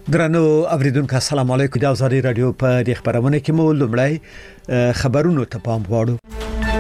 درنو اوریدونکو السلام علیکم. د ازادي رادیو په د خبرونه کې مو لمړی خبرونو ته پام غواړو.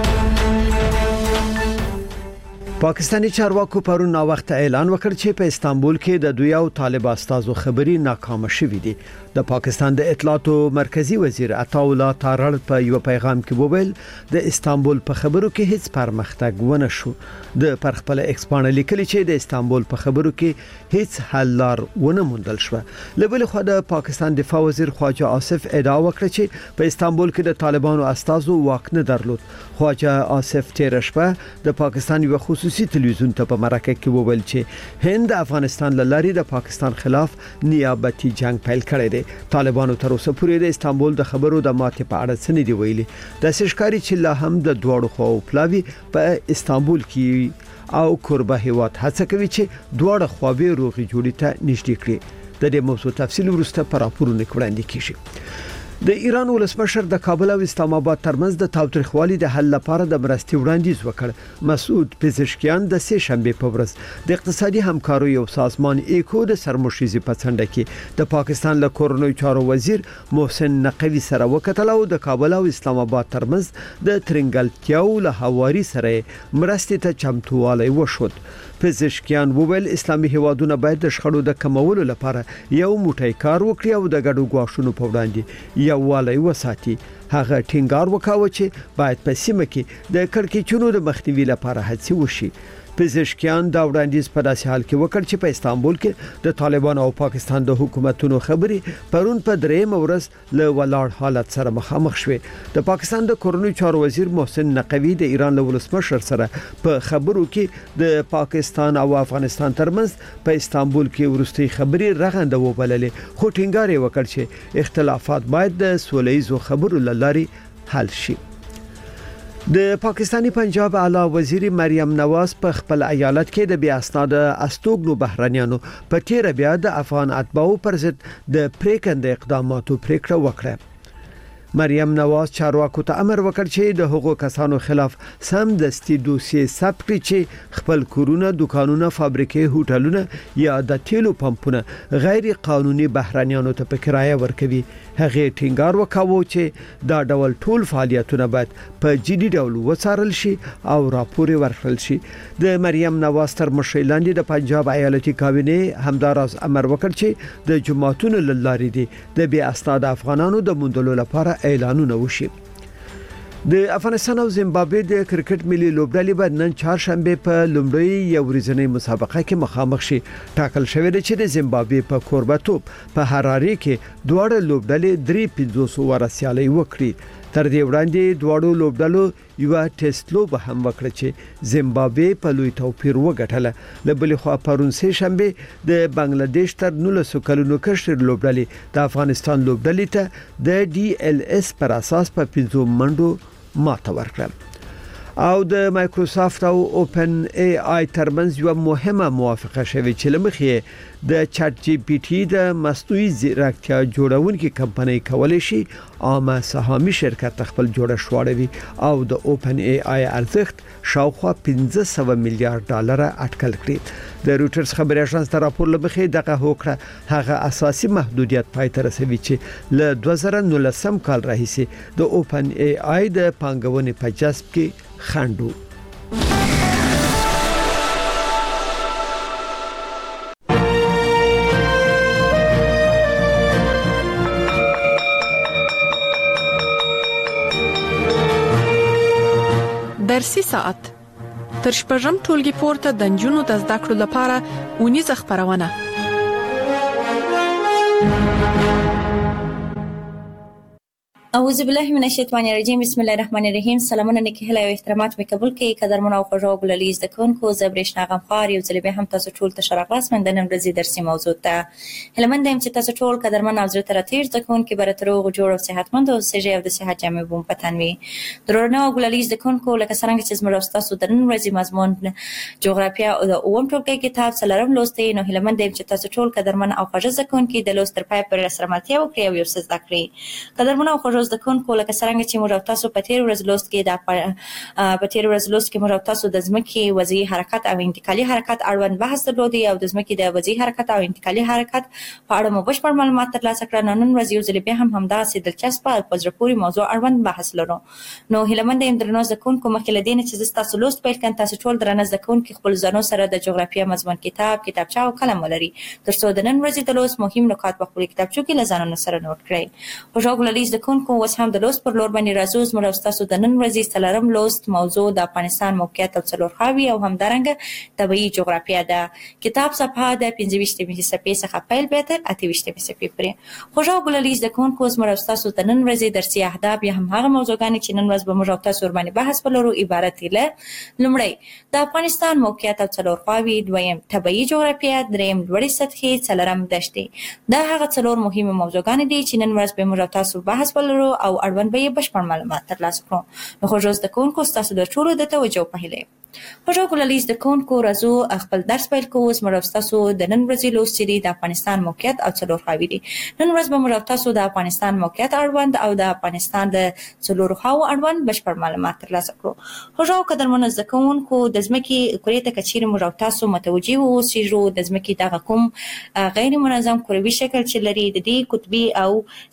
پاکستانی چارواکو پرون نا وخت اعلان وکړ چې په استانبول کې د دوی او طالب استازو خبري ناکام شوې دي. د پاکستان د اطلاعات مرکزی وزیر عطاءالله تارړ په یو پیغام کې وویل د استانبول په خبرو کې هیڅ پرمختګ ونه شو. د پرخپل ایکسپانه لیکلي چې د استانبول په خبرو کې هیڅ حل لار ونه موندل شو. لبل خو د پاکستان دفاع وزیر خواجه آصف ادعا وکړه چې په استانبول کې د طالبانو استازو واک نه درلود. خواجه آصف تیر شپه د پاکستان یو خصوصي تلویزیون ته په مرکه کې وویل چې هند افغانستان لاري د پاکستان خلاف نیابتي جنگ پیل کړی دی. طالبانو تر اوسه پورې د استانبول د خبرو د ماتې په اړه څه نه دی ویلي. د سشکاري چې لا هم د دوړو خو پلاوی په استانبول کې او قربه هیواد هڅه کوي چې دوړه خواوی روغي جوړی ته نږدې کړي. د دې موضوع تفصیل ورسته پر راپورونه وړاندې کیږي. د ایران ولسمشر د کابل او اسلام آباد ترمنځ د تاوتریخوالي د حل لپاره د مرستې وړاندیز وکړ. مسعود پزشکیان د سه شنبه په ورځ د اقتصادي همکارۍ او سازمان ایکو د سرمشيزي په څنډه کې د پاکستان له کورنۍ چارو وزیر محسن نقوی سره وکتل او د کابل او اسلام آباد ترمنځ د ترنګلتیاو له حواري سره مرستې ته چمتووالی وشود. پزشکیان وویل اسلامي هیوادونه باید د شخړو د کمولو لپاره یو موټی کار وکړي او د ګډو غواښونو په وړاندې یووالی وساتي. هغه ټینګار وکاوه چې باید په سیمه کې د کړکېچونو د مخنیوي لپاره هڅې وشي. پزشکیان دا وړاندیز په داسې حال کې وکړ چې په استانبول کې د طالبان او پاکستان د حکومتونو خبري پرون په درېم ورځ له ولاړ حالت سره مخامخ شوه. د پاکستان د کورنۍ چارو وزیر محسن نقوی د ایران له ولسمشر سره په خبرو کې د پاکستان او افغانستان ترمنځ په استانبول کې ورستي خبري رغنده وبللې. خو ټینګار یې وکړ چې اختلافات باید د سولهییزو خبرو لاري حل شي. د پاکستانی پنجاب اعلی وزیر مریم نواز په خپل ایالت کې د بیا اسناد استوګنو بهرانيانو په تیر بیا د افغان اتباعو پر ضد د پریکند اقداماتو پریکړه وکړه. مریم نواز چارواکو ته امر وکړ چې د هغو کسانو خلاف سم دستي دوسیې ثبت کړي چې خپل کورونه، دکانونه، فابریکې، هوټلونه یا د تیلو پمپونه غیر قانوني بهرانيانو ته په کرایه ورکوي. هغه ټینګار وکاوه چې دا ډول ټول فعالیتونه باید په جدي ډول وڅارل شي او راپور ورکړل شي. د مریم نواز تر مشرۍ لاندې د پنجاب ایالتي کابینه همداراز امر وکړ چې د جماعتونو لارې دي د بیا اسناد افغانانو د موندلو لپاره اعلانونه وشي. د افغانستان او زیمبابوې د کرکټ ملي لوبډلې باید نن چهارشنبه په لومړی یو ورځنی مسابقه کې مخامخ شي. ټاکل شوی دی چې د زیمبابوې په کوربتوب په هراري کې دوه لوبډلې 350 ورسیالي وکړي. تر دې وړاندې دوه لوبډلو یو ټیسټ لوب هم وکړه چې زیمبابوې په لوی توپیر وګټله. لبل خو پرون سه شنبه د بنگلاديش تر 19 کلونو کشر لوبډلې د افغانستان لوبډلې ته د DLS پر اساس په 5 منډو ماته ورکړه. او د مایکروسافت او اوپن ای آی ترمنځ یو مهمه موافقه شوه چې لمخې د چات جی پی ټی د مصنوعي ځیرکتیا جوړونکي کمپنۍ کولای شي عامه سهامي شرکت خپل جوړښت واړوي او د اوپن ای آی ارزښت شاوخوا 1500 میلیارډ ډالر اټکل کړی. د روټرز خبري اژانس تر راپور لبخې دغه هوکړه هغه اساسي محدودیت پای ته رسوي چې له 2019 کال راهیسې د اوپن ای آی د پانګونې په جذب کې خندو. درسي ساعت تر شپږم ټولګي پورته د نجونو د زده کړو لپاره اونیزه خبرونه. اعوذ بالله من الشیطان الرجیم. بسم الله الرحمن الرحیم. سلامونه نکهله او احترامات می قبول کړئ قدرمن او خوږو بللیز د کونکو زبرشنا غمخار یو ځل به هم تاسو ټول ته شرغلاس من د نن ورځې درسي موضوع ته هلمند هم چې تاسو ټول قدرمن او زړه تر تیر د کونکو برترو جوړ او صحتمند او سجه او د صحت جامع بوم پتنوي درونه او بللیز د کونکو لکه څنګه چې زموږ تاسو د نن ورځې مضمون جغرافیا او د اوم ټولګي کتاب سلام لوستي نو هلمند هم چې تاسو ټول قدرمن او خوږ ځکونکو د لوستر پای پر سره ملتیا وکړي او یو څه ذکرې قدرمن او خوږ د کونکو لکه څنګه چې موږ تاسو په تیر ورځ لوست کې موږ تاسو د ځمکې وضعي حرکت او انتقالي حرکت اړوند بحث درلودی او د ځمکې د وضعي حرکت او انتقالي حرکت په اړه مو بشپړ معلومات ترلاسه کړل. نن ورځ یو ځل بیا هم همداسې دلچسپه او په زړه پورې موضوع اړوند بحث لرو. نو هیله مند یم درنو زده کوونکو مخکې له دې نه چې تاسو لوست پیل کړئ تاسو ټول درنه زده کوونکي خپل ځانو سره د جغرافیه مضمون کتابچه او قلم ولري ترڅو د نن ورځې د لوست مهم نکات په خپل کتابچو کې له ځانونو سره نوٹ کړئ. خوشحال ګلالي زده کوونکو اوس هم د لوست پر لور باندې راځو. زموږ تاسو د نن ورځې څلورم لوست موضوع د افغانستان موقعیت او څلورخواوي او همدارنګه طبيعي جغرافیه ده. کتاب صفحه د 25 صفحې څخه پیل به تر 28 صفحې پورې. خوشحال ګلالي زده کوونکو زموږ تاسو د نن ورځې درسي اهداف یا هم هغه موضوعګانې چې نن ورځ به موږ تاسو ور باندې بحث ولرو عبارت دي له لومړی د افغانستان موقعیت او څلورخواوي، دویم طبيعي جغرافیه، دریم لوړې سطحې، څلورم دښتې. دا هغه څلور مهمه موضوعګانې دي چې نن ورځ به موږ تاسو بحث ولرو او اړوند به بشپړ معلومات ترلاسه کړو. نو خوشحال زده کوونکو تاسو د ټولو د توجه په هیله. خوشحال ګلالي زده کوونکو راځو خپل درس پیل کوو. زموږ تاسو د نن ورځې لوست دی د افغانستان موقعیت او څلورخواوي دی. نن ورځ به موږ تاسو د افغانستان موقعیت اړوند او د افغانستان د څلورخواو اړوند بشپړ معلومات ترلاسه کړو. خوشحال قدرمنو زده کوونکو د ځمکې کورې ته کچېرې موږ تاسو متوجي اوسئ د ځمکې دغه کوم غیر منظم کروي شکل چې لري د دې قطبي او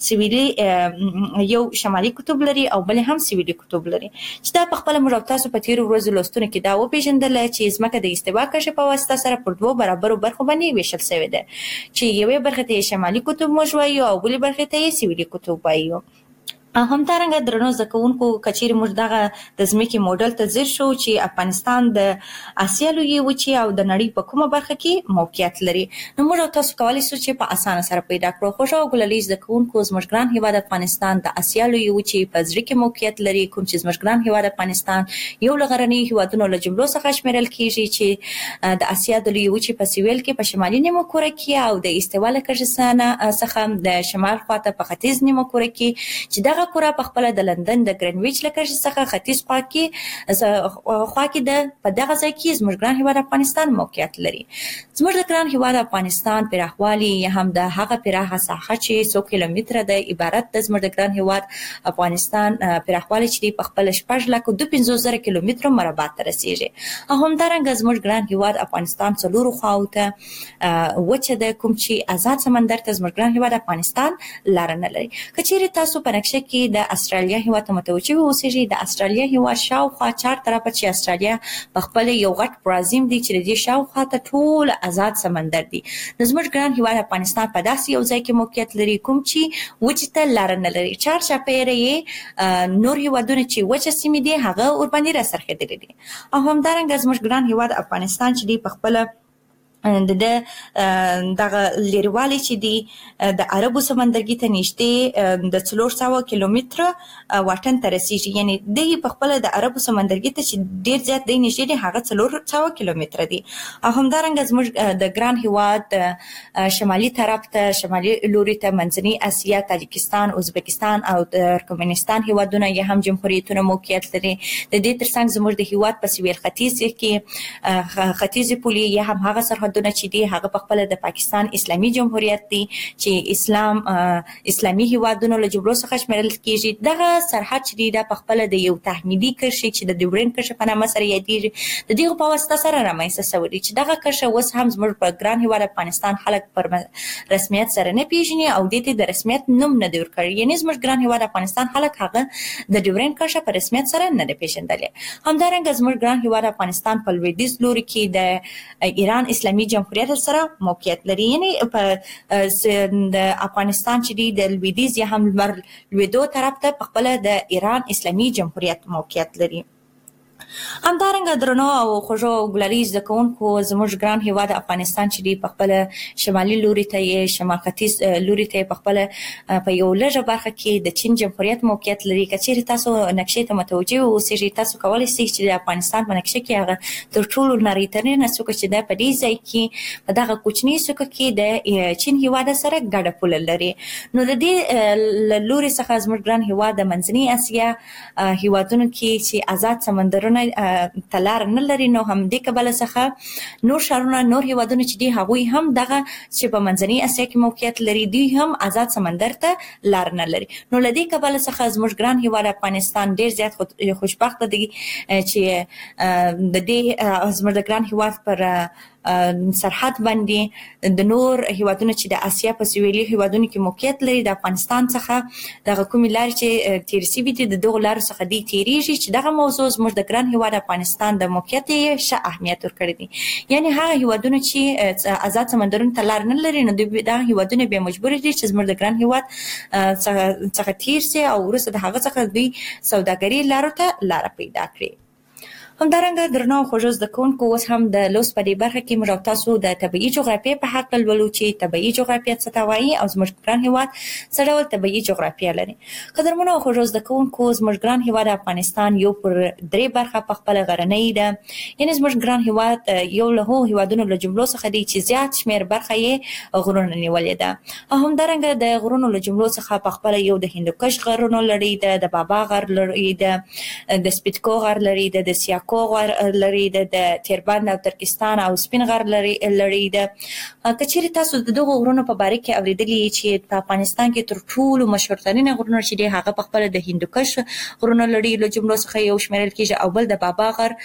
سویلي یو شمالي قطب لري او بل هم سویلي قطب لري چې دا په خپل موږ تاسو په تیر ورځو لوستونه کې دا وپېژندل چې ځمکه د استوا کشف په واسطه سره پر دوه برابرو برخو باندې ویشل شوې ده چې یوې برخې ته شمالي قطب موږ وایو او بلې برخې ته سویلي قطب وایو. همدارنګه درنو زده کوونکو کچېرې موږ دغه د ځمکې موډل ته ځیر شو چې افغانستان د اسیا لویې وچې او د نړۍ په کومه برخه کې موقعیت لري. نو موږ تاسو کولی شو چې په اسانه سره پیدا کړو. خوشحال ګلالي زده کوونکو زموږ ګران هیواد افغانستان د اسیا لویې وچې په زړه کې موقعیت لري کوم چې زموږ ګران هیواد افغانستان یو له غرنیو هیوادونو له جملو څخه شمیرل کیږي چې د اسیا د لویې وچې په سویل کې په شمالي نیمه کره کې او د استوا له کشسانه څخه د شمال خواته په ختیځ نیمه کره کې چې دغه کره په خپل د لندن د ګرینویچ له کشش څخه ختیځ خوا کې د په دغه ځای کې زموږ ګران هیواد افغانستان موقعیت لري. زموږ د ګران هیواد افغانستان پراخوالی یا هم د هغه پراخه ساحه چې 100 کیلومتره د عبارت د زموږ د ګران هیواد افغانستان پراخوالی چې په خپل 4,52,000 کیلومتره مربع ته رسیږي. همدارنګه زموږ ګران هیواد افغانستان څلورو خواو ته وچه ده کوم چې آزاد سمندر ته زموږ ګران هیواد افغانستان لار نه لري. کچېرې تاسو په نقشه کې د استرالیا هیواد ته متوجه اوسئ. د استرالیا هیواد شاوخوا 4 طرفه چې استرالیا په خپل یو غټ پرازیم دی چې د دې شاوخوا ته ټول آزاد سمندر دی. د زموږ ګران هیواد افغانستان په داسې یو ځای کې موقعیت لري کوم چې وچې ته لار نه لري. 4 چاپیره یې نور هیوادونه چې وچه سیمې دي هغه ور باندې راڅرخېدلي دي. او همدارنګه زموږ ګران هیواد افغانستان چې دی په خپل دغه لیروالی چې دی د عربو سمندرګي ته نږدې د 400 کیلومتره واټن ته رسیږي. یعنی د په خپل د عربو سمندرګي ته چې ډیر زیات دی نږدې دی هغه 400 کیلومتره دی. او همدارنګه زموږ د ګران هیواد شمالي طرف ته شمالي لوري ته منځنۍ اسیا، تاجکستان، ازبکستان او ترکمنستان هیوادونه یا هم جمهوریتونه موقعیت لري. د دې ترڅنګ زموږ د هیواد په سویل ختیځ کې ختیځ پولي یا هم هغه سرحد چې دی هغه په خپل د پاکستان اسلامي جمهوریت دی چې اسلامي هیوادونو له جملو څخه شمیرل کیږي. دغه سرحد چې دی د په خپل د یو تحمیلي کرښې چې د ډیورند کرښه په نامه سره یادېږي د دې په واسطه سره رامنځته شوې دي چې دغه کرښه اوس هم زموږ په ګران هیواد افغانستان خلک پر رسمیت سره نه پیژني او د دې د رسمیت نوم نه دی ورکړی. یعنی زموږ ګران هیواد افغانستان خلک هغه د ډیورند کرښه په رسمیت سره نه دی پیژندلې. همدارنګه زموږ ګران هیواد افغانستان په لویدیځ لوري کې د ایران اسلامي جمهوریت سره موقعیت لري. یعنی په د افغانستان چې دی د لویدیځ یا هم لمر لویدو طرف ته په خپل د ایران اسلامي جمهوریت موقعیت لري. همدارنګه درنو او خوږو ګلالي زده کوونکو زموږ ګران هیواد افغانستان چې دی په خپل شمالي لوري ته یې شمال ختیځ لوري ته په خپل په یو لږه برخه کې د چین جمهوریت موقعیت لري. کچېرې تاسو نقشې ته متوجه اوسئ تاسو کولی شئ چې د افغانستان په نقشه کې هغه تر ټولو نړیترینه څوکه چې ده په دې ځای کې په دغه کوچنۍ څوکه کې د چین هیواد سره ګډه پوله لري. نو د دې لوري څخه زموږ ګران هیواد د منځنۍ اسیا هیوادونو کې چې آزاد سمندر سمندرونه تلار نه لري، نو هم د کبل څخه نور شهرونه نور هیوادونه چې دي هغوی هم دغه چې په منځنۍ اسیا کې موقعیت لري دوی هم آزاد سمندر ته لار نه لري. نو لدی کبل څخه زموږ ګران هیواد افغانستان ډیر زیات خوشبخت دی چې د دې زموږ ګران هیواد پر سرحد باندې د نور هیوادونو چې د اسیا په سویلي هیوادونو کې موقعیت لري د افغانستان څخه د کومې لارې چې تیر شوي دي د دغو لارو څخه دی تیریږي چې دغه موضوع زموږ د ګران هیواد افغانستان د موقعیت ښه اهمیت ورکړی دی. یعنی هغه هیوادونه چې آزاد سمندرونو ته لار نه لري نو دغه هیوادونه به مجبور دي چې زموږ د ګران هیواد څخه تیر سي او وروسته د هغه څخه دوی سوداګري لارو ته لار پیدا کړي. همدارنګه درنو خوږو زده کوونکو اوس هم د لوست په دې برخه کې موږ تاسو د طبيعي جغرافیې په حق لولو چې طبيعي جغرافیه څه ته وایي او زموږ ګران هیواد څه ډول طبيعي جغرافیه لري. قدرمنو خوږو زده کوونکو زموږ ګران هیواد افغانستان یو پر درې برخه په خپل غرنۍ ده، یعنی زموږ ګران هیواد یو له هیوادونو له جملو څخه دی چې زیات شمیر برخه یې غرونه نیولې ده. همدارنګه د غرونو له جملو څخه په خپل یو د هندوکش غرونو لري ده، د بابا غر لري ده، د سپیتکو غر لري ده، د سیاکو غر لري د تیربند او ترکستان او سپین غر لري ده. کچېرې تاسو د دغو غرونو په باره کې اوریدلی چې په افغانستان کې تر ټولو مشهور ترين غرونه چې دي هغه په خپل د هندوکش غرونه لري له جملو څخه یو شمیرل کېږي او بل د بابا غر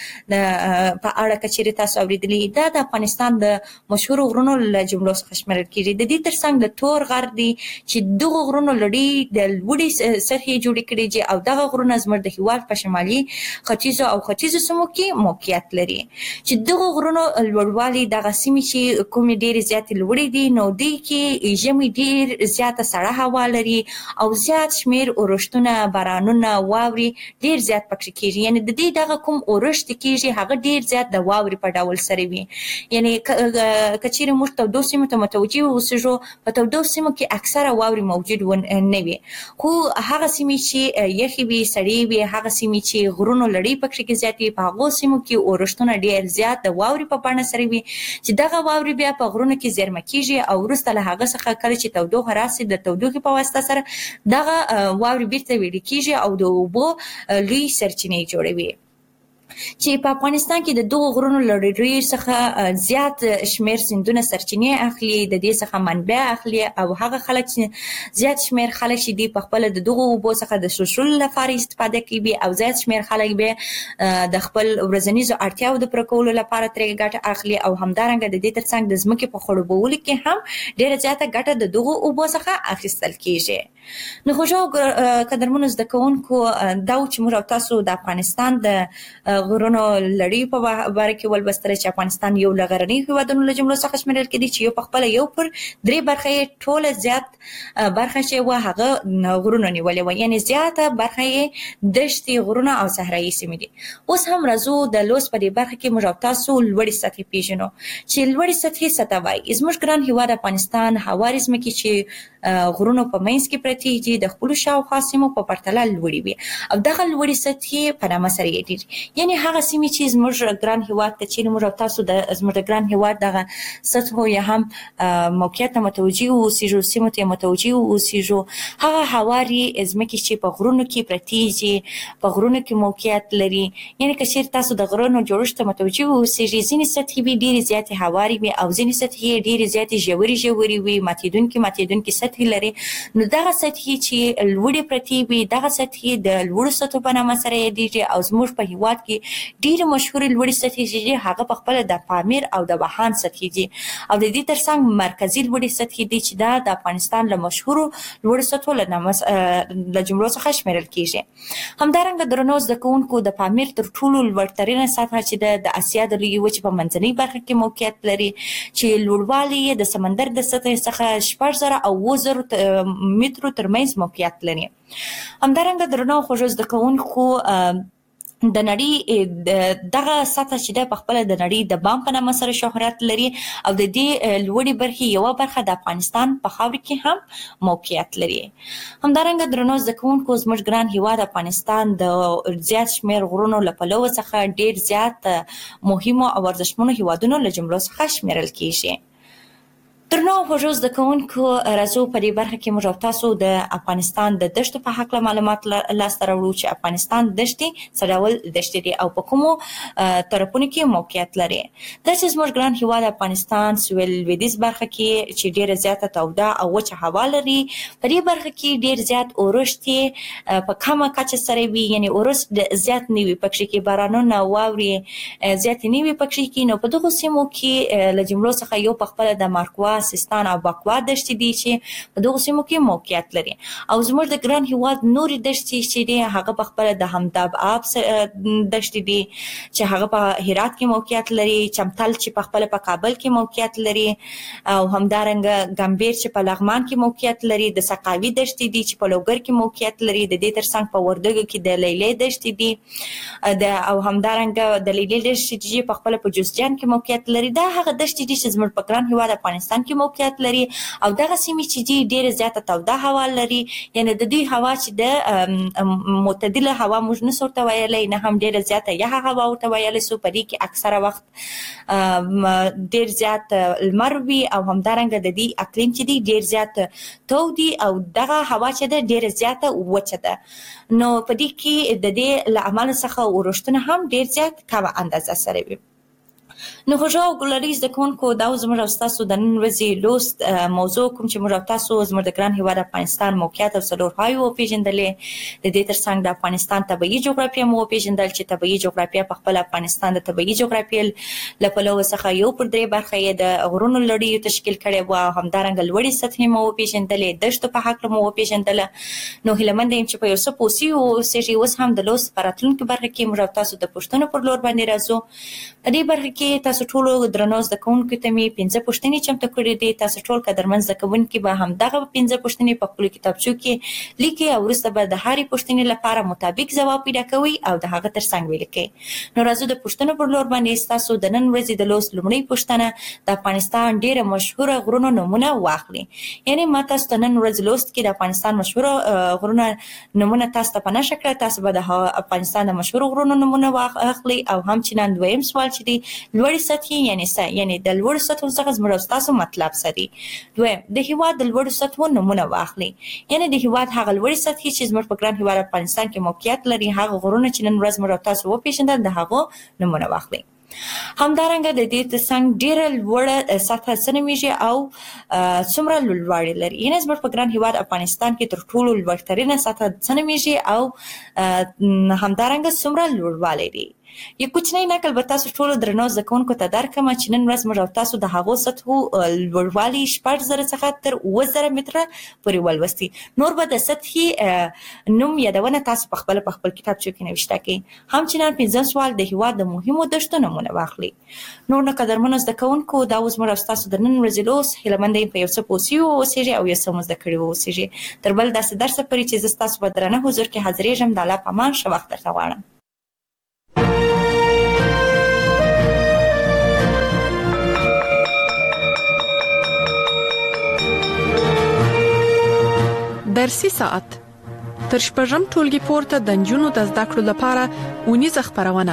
په اړه کچېرې تاسو اوریدلی دا د افغانستان د مشهور غرونو له جملو څخه شمیرل کېږي. د دې ترڅنګ د تور غر دی چې دغه غرونو لري د لوړې سطحې جوړې کړي دي او دغه غرونه زموږ د هیواد په شمالي ختیځو او ختیځو سیمو کې موقعیت لري چې دغه غرونو لوړوالي دغه سیمې چې کومې ډېرې زیاتې لوړې دي نو دوی کې ژمي ډېر زیاته سړه هوا لري او زیات شمیر اورښتونه، بارانونه، واورې ډېر زیات پکې کېږي. یعنی د دې دغه کوم اورښت کېږي هغه ډېر زیات د واورې په ډول سره وي. یعنی کچېرې موږ تودو سیمو ته متوجه اوسېږو په تودو سیمو کې اکثره واورې موجود نه وي، خو هغه سیمې چې یخې وي، سړې وي، هغه سیمې چې غرونو لړۍ پکې کې زیات وي په هغو سیمو کې اورښتونه ډېر زیات د واورې په بڼه سره وي چې دغه واورې بیا په غرونو کې زیرمه کېږي او وروسته له هغه څخه کله چې تودوخه راسي د تودوخې په واسطه سره دغه واورې بیرته ویلې کېږي او د اوبو لوی سرچینې جوړوي. چې په افغانستان کې د دغو غرونو لړۍ څخه زیات شمیر سیندونه سرچینې اخلي، د دې څخه منبع اخلي او هغه خلک چې زیات شمیر خلک چې دي په خپل د دغو اوبو څخه د څښلو لپاره استفاده کوي او زیات شمیر خلک به د خپل ورځنیزو اړتیاو د پوره کولو لپاره ترې ګټه اخلي او همدارنګه د دې ترڅنګ د ځمکې په خړوبولو کې هم ډېره زیاته ګټه د دغو اوبو څخه اخیستل کېږي. نو خوږو قدرمنو زده کوونکو دا چې موږ تاسو د افغانستان د غرونو لړۍ په باره کې ولوستل چې افغانستان یو له غرنۍ هیوادونو له جملو څخه شمیرل کېدی چې یو په خپل یو پر درې برخه یې ټوله زیات برخه چې و هغه غرونه نیولې و، یعنی زیاته برخه یې دښتې، غرونه او صحرایي سیمې دي. اوس هم راځو د لوست په دې برخه کې موږ تاسو لوړې سطحې پیژنو چې لوړې سطحې څه ته وایي. زموږ ګران هیواد افغانستان هوارې ځمکې چې غرونو په منځ کې پرتې دي د خپلو شاوخوا سیمو په پرتله لوړې وي او دغه لوړې سطحې په نامه سره یې دي. یعنی هغه سیمې چې زموږ ګران هیواد ته چې موږ تاسو د زموږ ګران هیواد دغه سطحو یا هم موقعیت ته متوجه اوسېږو، سیمو ته متوجه اوسېږو، هغه هوارې ځمکې چې په غرونو کې پرتې دي، په غرونو کې موقعیت لري. یعنی که چېرې تاسو د غرونو جوړښت ته متوجه اوسېږئ ځینې سطحې به ډېرې زیاتې هوارې وي او ځینې سطحې ډېرې زیاتې ژورې وي، ماتېدونکې سطحې لري. نو دغه سطحې چې لوړې پرتې وي دغه سطحې د لوړو سطحو په نامه سره یادېږي او زموږ په هیواد کې ډېرې مشهورې لوړې سطحې چې دي هغه په خپله د پامیر او د واخان سطحې دي او د دې ترڅنګ مرکزي لوړې سطحې دي چې دا د افغانستان له مشهورو لوړو سطحو له جملو څخه شمیرل کېږي. همدارنګه درنو زده کوونکو د پامیر تر ټولو لوړترینه سطحه چې د اسیا د لویې وچې په منځنۍ برخه کې موقعیت لري چې لوړوالی یې د سمندر د سطحې څخه 6000 او 7000 مترو ترمنځ موقعیت لري. همدارنګه درنو خوږو زده کوونکو د نړۍ دغه سطح چې ده په خپله د نړۍ د بام په نامه سره شهرت لري او د دې لوړې برخې یوه برخه د افغانستان په خاوره کې هم موقعیت لري. همدارنګه درنو زده کوونکو زموږ ګران هیواد افغانستان د زیات شمیر غرونو له پلوه څخه ډېر زیات مهمو او ارزښتمنو هیوادونو له جملو څخه شمیرل کېږي. درنو خوږو زده کوونکو راځو په دې برخه کې موږ تاسو د افغانستان د دشتو په حق معلومات لاسته راوړو چې افغانستان دشتي څه ډول دشتي دي او په کومو طرفونو کې موقعیت لري. دا چې زموږ ګران هیواد افغانستان سویل لویدیځ برخه کې چې ډیره زیاته توده او وچه هوا لري، په دې برخه کې ډیر زیات اورښت په کمه کچه سره وي، یعنی اورښت زیات نه وي پکې کې، بارانونه واوري زیات نه وي پکې کې. نو په دغه سیمو کې له جملو څخه یو په خپل د مارکوا، سیستان او بکوا دشتي دي چې په دغه سیمو کې موقعیت لري. او زموږ د ګران هیواد نوري دشتي چې دي هغه په خپل د همداب آب دشتي دي چې هغه په هرات کې موقعیت لري، چمتل چې په خپل په کابل کې موقعیت لري، او همدارنګه ګمبیر چې په لغمان کې موقعیت لري، د سقاوي دشتي دي چې په لوګر کې موقعیت لري، د دې ترڅنګ په وردګو کې د لیلې دشتي دي، او همدارنګه د لیلې دشتي چې په خپل په جوزجان کې موقعیت لري. دا هغه دشتي دي چې زموږ په ګران هیواد افغانستان کې موقعیت لري. او دغه سیمې چې دي ډیره زیاته توده هوا لري، یعنی د دې هوا چې د معتدله هوا موږ نه ورته ویلی، نه هم ډیره زیاته یخه هوا ورته ویلی سو. په دې کې اکثره وخت ډیر زیات لمر وي، او همدارنګه د دې اقلیم چې دی ډیر زیات تودي، او دغه هوا چې ده ډیره زیاته وچه ده. نو په دې کې د دې له امله څخه اورښتونه هم ډیر زیات کمه اندازه سره وي. نو خوږو ګلریز د کوونکو دا زموږ او تاسو د نن ورځې لوست موضوع کوم چې موږ تاسو زموږ د ګران هیواد افغانستان موقعیت او څلور پایو پیژندلې. د دې ترڅنګ د افغانستان طبيعي جغرافیه مو پیژندل چې طبيعي جغرافیه په خپل افغانستان د طبيعي جغرافیه له پلوه څخه یو پر درې برخه یې د غرونو لړۍ تشکیل کړي وو، او همدارنګه لوړې سطحې مو پیژندلې، دشتو په حق مو پیژندل. نو هیلمند یم چې په یو څه پوسی او سېږي اوس هم د لوست پراتلونکو برخه کې موږ تاسو د پښتنو پر لور باندې راځو. په دې برخه کې تاسو ټول درنو زده کوونکو ته می 15 پوښتنې چمتو کړې دي. تاسو ټول قدرمن زده کوونکي به هم دغه 15 پوښتنې په خپل کتابچو کې لیکي، او وروسته به د هرې پوښتنې لپاره مطابق ځواب پیدا کوئ او د هغه ترڅنګ ولیکئ. نو راځو د پوښتنو پر لور باندې تاسو د نن ورځې د لوست لومړی پوښتنه د افغانستان ډیره مشهوره غرونو نمونه واخلي. یعنی ما تاسو ته نن ورځ لوست کې د افغانستان مشهوره غرونو نمونه تاسو ته په نشه کړه. تاسو به د افغانستان د مشهور غرونو نمونه واخلي، او همچنان دویم سوال چې دی لوړې سطحې یعنی د لوړو سطحو څخه زموږ تاسو مطلب سدي. دویم د هیواد د لوړو سطحو نمونه واخلي، یعنی د هیواد هغه لوړې سطحې چې زموږ په ګران هیواد افغانستان کې موقعیت لري، هغه غرونه چې نن ورځ موږ تاسو وپېژندل د هغه نمونه واخلي. همدارنګه د دې ترڅنګ ډیره لوړه سطحه سنمیږي او څومره لوړوالی لري. یعنی زموږ په ګران هیواد افغانستان کې تر ټولو لوړترینه سطحه سنمیږي او همدارنګه څومره لوړوالی لري. یو کوچنی نقل به تاسو ټول درنو زده کوونکو ته درکړم چې نن ورځ موږ تاسو د هغو سطحو لوړوالی 4000 څخه تر 9000 متره پورې ولوستي. نور به د سطحې نوم یادونه تاسو په خپل کتابچو کې نوشته کړئ. همچنان 15 سوال د هیواد د مهمو دشتو نمونه واخلي. نور نه قدرمنو زده کوونکو دا اوس موږ تاسو د نن ورځې لوست هیلمند یم په یو څه پوسیو اوسېږي او یو څه مو زده کړي اوسېږي. تر بل داسې درس پورې چې زه تاسو په درنه حضور کې حاضرېږم. د الله په امان ښه وخت درته غواړم. درسي ساعت تر شپږم ټولګي پورته د نجونو د زده کړو لپاره اونیزه خبرونه.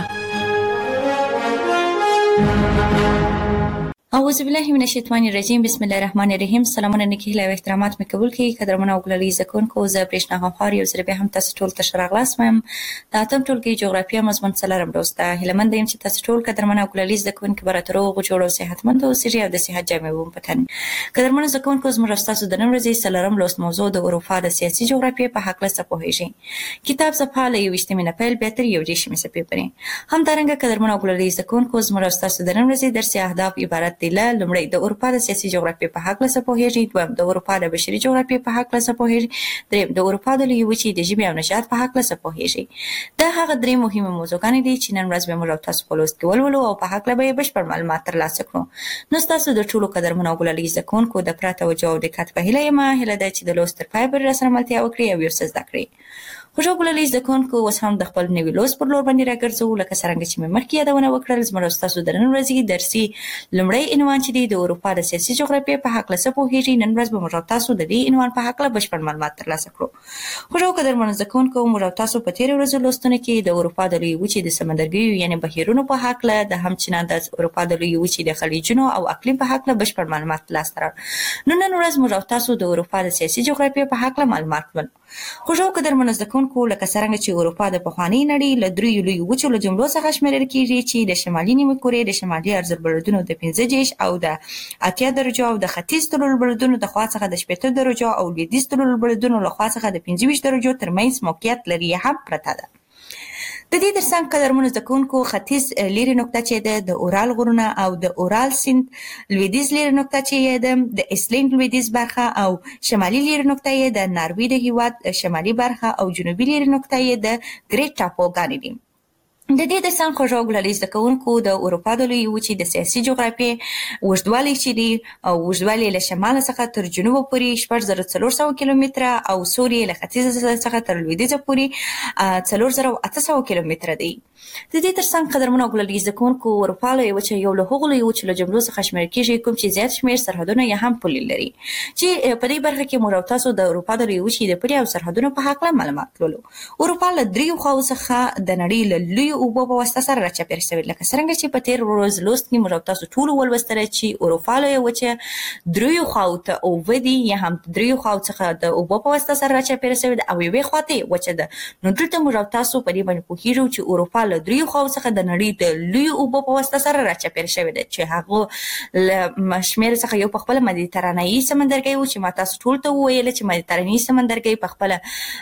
اعوذ بالله من الشیطان الرجیم. بسم الله الرحمن الرحیم. سلامونه نیکی له احترامات مې قبول کړئ. قدرمن او ګلالي زکونکو زه برېښنا غمخوار یو ځل به هم تاسو ټول ته ښه راغلاست وایم. د اتم ټولګي جغرافیه مضمون څلورم لوست ده. هیله مند یم چې تاسو ټول قدرمن او ګلالي زکونکو به راته روغ جوړ او صحتمند اوسئ او د صحت جامې مو په تن. قدرمن زکونکو زموږ تاسو د نن ورځې څلورم لوست موضوع د اروپا د سیاسي جغرافیې په حق له پوهیږئ. کتاب صفحه له 21 نه پیل به تر 21 صفحې پورې. همدارنګه قدرمن او ګلالي زکونکو زموږ تاسو د نن ورځې درسي اهداف عبارت دي له لومړی د اروپا د سیاسي جغرافیې په حق له پوهیږئ، دویم د اروپا د بشري جغرافیې په حق له پوهیږئ، دریم د اروپا د لویې وچې د ژبې او نژاد په حق له پوهیږئ. دا هغه درې مهمه موضوعګانې دي چې نن ورځ به موږ تاسو په لوست کې ولولو او په حق له به بشپړ معلومات ترلاسه کړو. نو تاسو د ټولو قدرمنو او ګلالي زکونکو د پراته توجه او دقت په هیله یم. هیله ده چې د لوست تر پای پورې راسره ملتیا وکړئ او یو څه زده کړئ. خوشو ګلالي زده کوونکو اوس هم د خپل نوي لوست پر لور باندې راګرځو لکه څنګه چې مې مخکې یادونه وکړل زموږ تاسو د نن ورځې درسي لومړی عنوان چې د اروپا د سیاسي جغرافیې په هکله څه پوهیږي. نن ورځ به موږ تاسو د دې عنوان په هکله بشپړ معلومات ترلاسه کړو. خوشو قدرمن زده کوونکو موږ تاسو په تیر ورځو لوستونه کې د اروپا د لوی وچې د سمندرګیو یعنی بهیرونو په هکله د همچنان د اروپا د لوی وچې د خلیجونو او اقلیم په هکله بشپړ معلومات ترلاسه کړل. نن ورځ موږ تاسو د اروپا د سیاسي جغرافیې په هکله معلومات ولرو. خوشو قدرمن زده کوونکو لکه څنګه چې اروپا د پخوانی نړۍ له دریو لوی وچو له جملو څخه شمیرل کیږي چې د شمالي نیمه کورې د شمالي ارزبردونو د 15 او د 80 درجو او د ختیځ طلوعالبلدونو د خوا څخه د 80 درجو او لویدیځ طلوعالبلدونو له خوا څخه د 25 درجو ترمنځ موقعیت لري هم پرته ده. د دې ترڅنګ قدرمن زده کوونکو ختیځ لیرې نقطه چې د اورال غرونه او د اورال سیند، لویدیځ لیرې نقطه چې د ایسلینډ لویدیځ برخه او شمالي لیرې نقطه یې د ناروې د هیواد شمالي برخه او جنوبي لیرې نقطه یې د ګریټ ټاپوګانې دي. د دې ترڅنګ خوشو ګلالي زده کوونکو د اروپا د لوی وچې د سیاسي جغرافیې اوږدوالی چې دی او اوږدوالی له شمال څخه تر جنوب پورې 4400 کیلومتره او سوریې له ختیځ څخه تر لویدیځ پورې 4800 کیلومتره دی. د دې ترڅنګ قدرمن ګلالي زده کوونکو اروپا لوی وچې یو له هغو لوی وچو له جملو څخه شمیرل کیږي کوم چې زیات شمیر سرحدونه یې هم پولي لري چې په دې برخه کې موږ تاسو د اروپا د لوی وچې د پولي او سرحدونو په هکله معلومات لولو. اروپا له دریو خواو څخه د نړۍ له لوی اوبو په واسطه سره راچاپېر شوی لکه څنګه چې په تیر ورځ لوست کې موږ تاسو ټول ولوستل چې اروپا لوی وچې دریو خواو ته اوبه دي یا هم دریو خواو څخه د اوبو په واسطه سره راچاپېر شوی او یوې خواته وچې ده. نو دلته موږ تاسو په دې باندې پوهیږو چې اروپا له دریو خواو څخه د نړۍ د لوی اوبو په واسطه سره راچاپېر شوی دی چې هغه له شمیر څخه یو په خپل مدیترانه‌ایي سمندرګي و چې ما تاسو ټول ته وویل چې مدیترانه‌ایي سمندرګي په خپل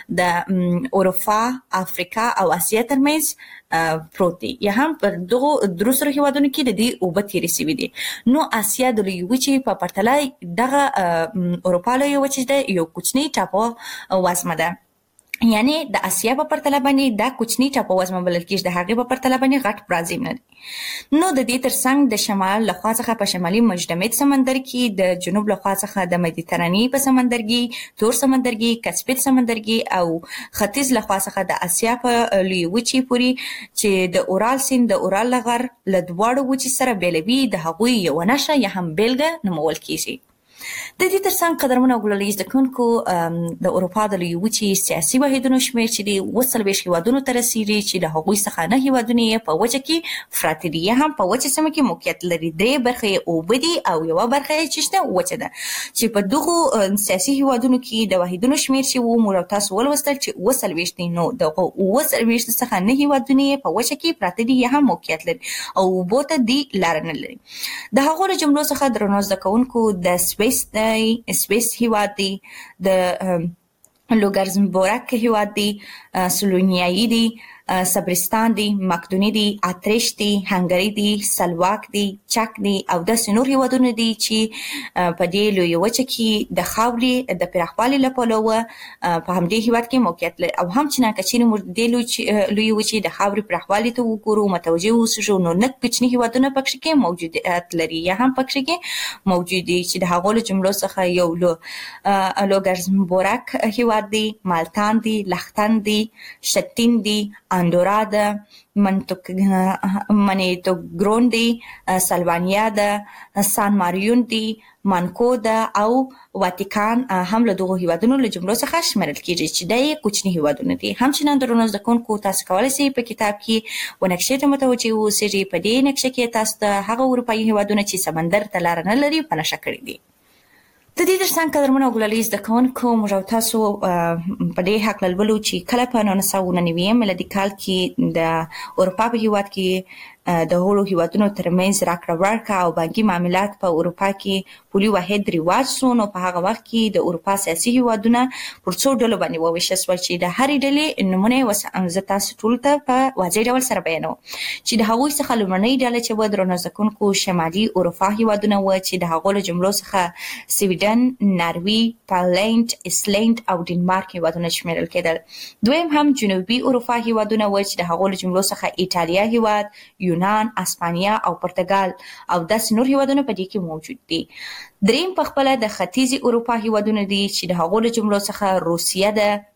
د اروپا، افریقا او اسیا ترمنځ پروت دی یا هم پر دغه دروسره هیوادونو کې د دې اوبه تیرې شوي دي. نو اسیا د لوی وچې په پرتله دغه اروپا لوی وچې د یو کوچنی ټاپو وزمه ده، یعنی د اسیا په پرتله باندې دا کوچنی ټاپو وزمه بلل کېږي، د هغې په پرتله باندې غټ برازیل نه دی. نو د دې ترڅنګ د شمال لخوا څخه په شمالي مجدمد سمندر کې، د جنوب لخوا څخه د مدیترانې په سمندرګي، تور سمندرګي، کسپید سمندرګي او ختیځ لخوا څخه د اسیا په لوی وچې پورې چې د اورال سیند د اورال لغر له دواړو وچې سره بیلوي د هغوی یو نښه یا هم بیلګه نومول کېږي. د دې ترڅنګ قدرمن ګلالي زده کوونکو د اروپا د لوی وچې سیاسي واحدونو شمیر چې دی 40 هیوادونو ته رسیږي چې د هغوی څخه 9 هیوادونه یې په وچه کې پراته دي یا هم په وچه سیمه کې موقعیت لري. 3 برخه یې اوبه دي او یوه برخه یې چې شته وچه ده چې په دغو سیاسي هیوادونو کې د واحدونو شمیر چې و موږ تاسو ولوستل چې 40 دي. نو دغه 40 څخه 9 هیوادونه یې په وچه کې پراته دي یا هم موقعیت لري او اوبو ته دی لار نه لري. د هغو له جملو څخه درنو زده کوونکو د سویس هیواد دی، د لوګزمبورګ هیواد دی، سلونیایي دی، صبرستان دی، مقدوني دی، اتریش دی، هنګري دی، سلواک دی، چک دی او داسې نور هیوادونه دي چې په دې لوی وچه کې د خاورې د پراخوالي له پلوه په همدې هیواد کې موقعیت لري او همچنان که چیرې موږ د لوی وچې د خاورې پراخوالي ته وګورو متوجه اوسو نو نه کوچني هیوادونه پکې کې موجودیت لري یا هم پکې کې موجود دي چې د هغو له جملو څخه یو لوګزمبورګ هیواد دی، مالتان دی، لختن دی، شتین دی، اندورا ده، منیتوګرون دی، سلوانیا ده، سان ماریون دی، مانکو ده او واتیکان هم له دغو هیوادونو له جملو څخه شمیرل کېږي چې دا یې کوچني هیوادونه دي. همچنان درنو زده کوونکو تاسو کولی شئ په کتاب کې ونقشې ته متوجه اوسئ. په دې نقشه کې تاسو ته هغه اروپایي هیوادونه چې سمندر ته لاره نه لري په نښه کړي دي. د دې ترڅنګ قدرمن ګلالي زده کوونکو موږ تاسو په دې هکله لولو چې کله په 1999 میلادي کال کې د اروپا په هیواد کې د هغو هیوادونو ترمنځ راکړه ورکړه او بانکي معاملات په اروپا کې پولي واحد رواج شو. نو په هغه وخت کې د اروپا سیاسي هیوادونه پر څو ډلو باندې وویشل شول چې د هرې ډلې نومونه زه تاسو ټولو ته په واضح ډول سره بیانوم چې د هغوی څخه لومړنۍ ډله چې وه درنو زده کوونکو شمالي اروپا هیوادونه وه چې د هغو له جملو څخه سویډن، ناروی، پالنډ، ایسلینډ او ډنمارک هیوادونه شمیرل کېدل. دویم هم جنوبي اروپا هیوادونه وه چې د هغو له جملو څخه ایټالیا هیواد، یونان، اسپانیا او پرتګال او داسې نور هیوادونه په دې کې موجود دي. دریم په خپله د ختیځي اروپا هیوادونه دي چې د هغو له جملو څخه روسیه ده،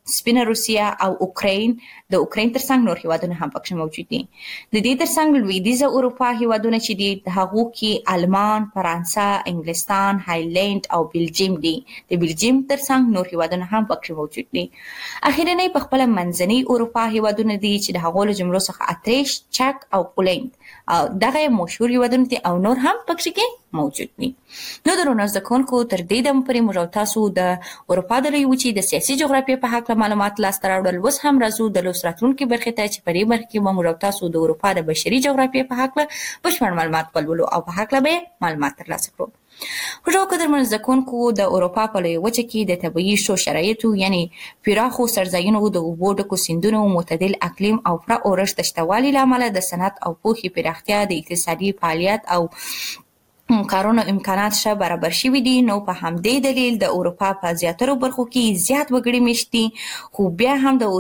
سپینه روسیه او اوکراین د اوکراین ترڅنګ نور هیوادونه هم پکې موجود دي. د دې ترڅنګ لویدیځه اروپا هیوادونه چې دي د هغو کې آلمان، فرانسه، انګلستان، هایلند او بلجیم دي. د بلجیم ترڅنګ نور هیوادونه هم پکې موجود دي. اخیرنۍ په خپل منځنۍ اروپا هیوادونه دي چې د هغو له جملو څخه اتریش، چک او پولند او دغه مشهور هیوادونه دي او نور هم پکې موجود دي. نو درنو زده کوونکو تر دې دمه پورې موږ تاسو د اروپا د لویې وچې د سیاسي جغرافیې په هکله معلومات لاسته راوړل. اوس هم راځو د لوست راتلونکي برخې ته چې په دې برخه کې به موږ تاسو د اروپا د بشري جغرافیې په هکله بشپړ معلومات ولولو او په هکله به معلومات ترلاسه کړو. خوږو قدرمنو زده کوونکو د اروپا په لویه وچه کې د طبیعي شو شرایطو یعنی پراخو سرځایونو د اوبو ډکو سیندونو معتدل اقلیم او پوره اورښت د شته والي له امله د صنعت او پوهې پراختیا د اقتصادي فعالیت او کارونو امکانات ښه برابر شوي دي. نو په همدې دلیل د اروپا په زیاترو برخو کې زیات وګړي مېشت دي، خو بیا هم د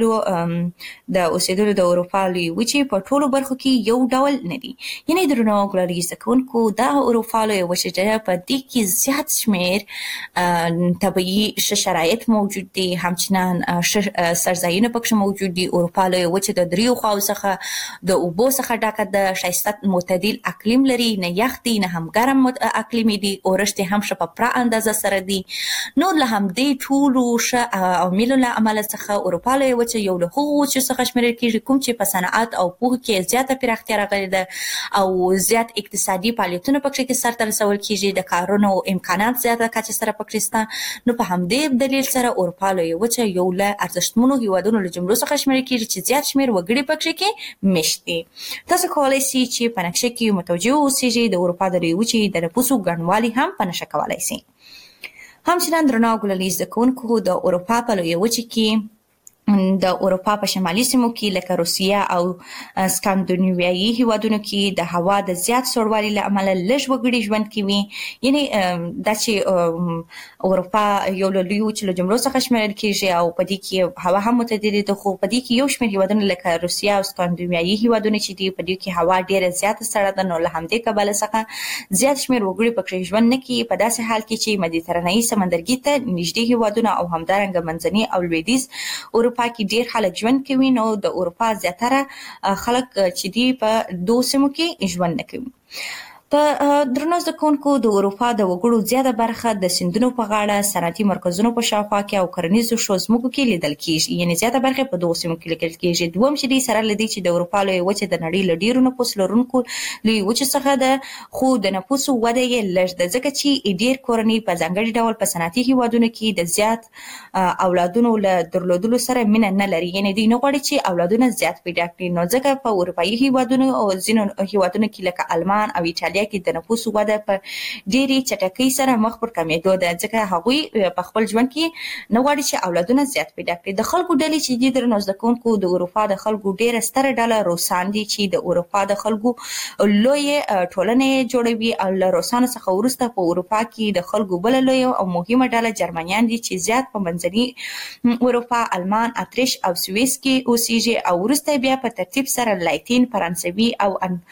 اوسېدلو د اروپا لویې وچې په ټولو برخو کې یو ډول نه دي. یعنې درنو ګلالي زده کوونکو دا اروپا لویه وچه په دې کې زیات شمېر طبیعي ښه شرایط موجود دي، همچنان سرځایونه پکې موجود دي. اروپا لویه وچه د دریو خواو څخه د اوبو څخه ډکه د ښایسته معتدل اقلیم لري، نه یخ دي نه هم ګرم اقلیمي دي، اورښت هم ښه په پوره اندازه سره دي. نو له همدې ټولو ښه عواملو له امله څخه اروپا لویه وچه یو له هغو وچو څخه شمیرل کېږي کوم چې په صنعت او پوهه کې زیاته پراختیا راغلې ده او زیات اقتصادي فعالیتونه پکې کې سرته رسول کېږي، د کارونو امکانات زیاته کچه سره پکې شته. نو په همدې دلیل سره اروپا لویه وچه یو له ارزښتمنو هیوادونو له جملو څخه شمیرل کېږي چې زیات شمېر وګړي پکې کې مېشت دي. تاسو کولی شئ چې په نقشه کې متوجه اوسئ د اروپا د لویې وچې د نفوسو ګڼوالی هم په نښه کولی شي. همچنان درنو ګلالي زده کوونکو د اروپا په لویه وچه کې د اروپا په شمالي سیمو کې لکه روسیه او سکاندیناویایي هیوادونو کې د هوا د زیات سړوالي له امله لږ وګړي ژوند کوي. یعنې دا چې اروپا یو له لویو وچو له جملو څخه شمیرل کېږي او په دې کې هوا هم معتدلې ده، خو په دې کې یو شمېر هیوادونه لکه روسیه او سکاندیناویایي هیوادونه چې دي په دې کې هوا ډېره زیاته سړه ده. نو له همدې کبله څخه زیات شمېر وګړي پکې ژوند نه کوي په داسې حال کې چې مدیترانهي سمندرګي ته نږدې هیوادونه او همدارنګه منځني او لویدیځ اروپا کې ډیر خلک ژوند کوي. نو د اروپا زیاتره خلک چې دي په دوه سیمو کې ژوند نه کوي. په درنو زده کوونکو د اروپا د وګړو زیاته برخه د سیندونو په غاړه، صنعتي مرکزونو په شاوخوا کې او کرنیزو ښو ځمکو کې لیدل کېږي. یعنې زیاته برخه په دوه سیمو کې لیدل کېږي. دوم چې دی سره له دې چې د اروپا لویه وچه د نړۍ له ډېرو نفوس لرونکو لویې وچې څخه ده، خو د نفوسو وده یې لږ ده، ځکه چې ډېر کورنۍ په ځانګړي ډول په صنعتي هیوادونو کې د زیات اولادونو له درلودلو سره مینه نه لري. یعنې دوی نه غواړي چې اولادونه زیات پیدا کړي. نو ځکه په اروپایي هیوادونو او ځینو هیوادونو کې لکه آلمان او ایټالیا کې د نفوسو وده په ډېرې چټکۍ سره مخ پر کمېدو ده، ځکه هغوی په خپل ژوند کې نه غواړي چې اولادونه زیات پیدا کړي. د خلکو ډلې چې دي درنو زده کوونکو د اروپا د خلکو ډېره ستره ډله روسان دي چې د اروپا د خلکو لویې ټولنې جوړوي. او له روسانو څخه وروسته په اروپا کې د خلکو بله لویه او مهمه ډله جرمنیان دي چې زیات په منځني اروپا، آلمان، اتریش او سویس کې اوسېږي او وروسته بیا په ترتیب سره لاتین، فرانسوي او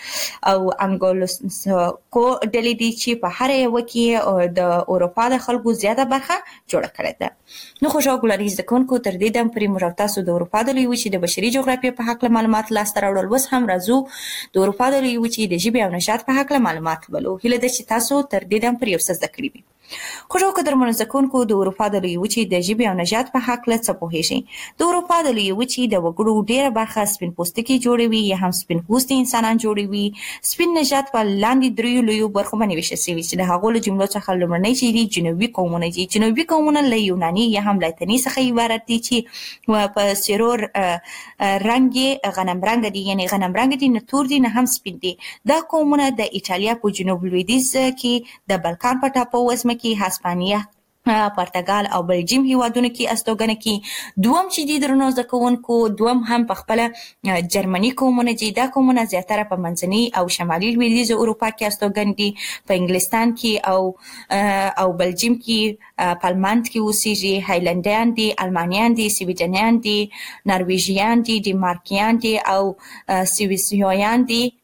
انګلوساکسو ډلې دي چې په هر یوه کې د اروپا د خلکو زیاته برخه جوړه کړې ده. نو خوږو ګلالي زده کوونکو تر دې دمه پورې موږ تاسو د اروپا د لویې وچې د بشري جغرافیې په هکله معلومات لاسته راوړل. اوس هم راځو د اروپا د لویې وچې د ژبې او نژاد په هکله معلومات ولولو. هیله ده چې تاسو تر دې دمه پورې یو څه زده کړي وي. خوږو قدرمنو زده کوونکو د اروپا د لویې وچې د ژبې او نژاد په هکله څه پوهېږئ؟ د اروپا د لویې وچې د وګړو ډېره برخه سپین پوستکي جوړوي یا هم سپین پوستي انسانان جوړوي. سپین نژاد په لاندې دریو لویو برخو باندې ویشل شوي چې د هغو له جملو څخه لومړنی چې دي جنوبي قومونه دي. جنوبي قومونه له یوناني یا هم لاتیني څخه عبارت دي چې په سرور رنګ یې غنم رنګ دي، یعنې غنم رنګ دي، نه تور دي نه هم سپین دي. دا قومونه د ایټالیا په جنوب لویدیځ کې، د بلکان په ټاپو وزمه کې، هسپانیا، پرتګال او بلجیم هیوادونو کې استوګنه کې. دوم چې دي درنو زده کوونکو، دوم هم په خپله جرمني قومونه دي. دا قومونه زیاتره په منځني او شمالي لویدیځ اروپا کې استوګن دي. په انګلستان کې او بلجیم کې پالماند کې اوسېږي. هایلندیان دي، المانیان دي، سویډنیان دي، نرویژیان دي، ډنمارکیان دي او سویسریان دي.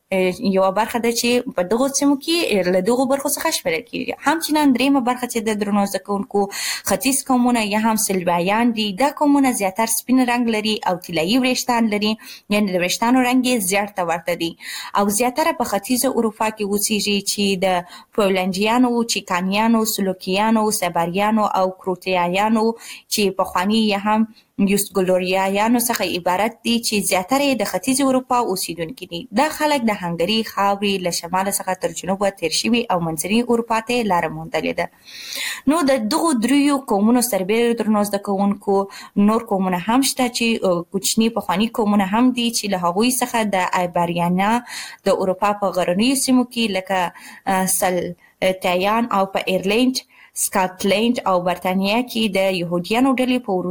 یو برخه ده چې په دغه سیمو کې له دغه برخو څخه شمیرل کیږي. همچنان دریمه برخه چې د درنو زده کوونکو ختیځ قومونه یا هم سلوایان دي، دا قومونه زیاتره سپین رنگ لري او طلایي وریښتان لري، یعنی د وریښتانو رنگ یې زیړ ته ورته دی او زیاتره په ختیځه اروپا کې اوسېږي چې د پولنډیانو، چیکانیانو، سلوکیانو، سباریانو او کروټیایانو چې پخواني یا هم یوسګلوریایانو څخه عبارت دي چې زیاتره د ختیځ اروپا اوسیدونکي دي. دا خلک د هنګري خاورې له شمال څخه تر جنوبه تیر شوي او منځني اروپا ته لار موندلې ده. نو د دغو دریو قومونو سربېره درنو زده کوونکو نور قومونه هم شته چې کوچني پخواني قومونه هم دي چې له هغوی څخه د آیبریانا د اروپا په غرنیو سیمو کې لکه سلټیان او په ایرلینډ، سکاټلند او برتانیا کې د يهوديانو ډلې په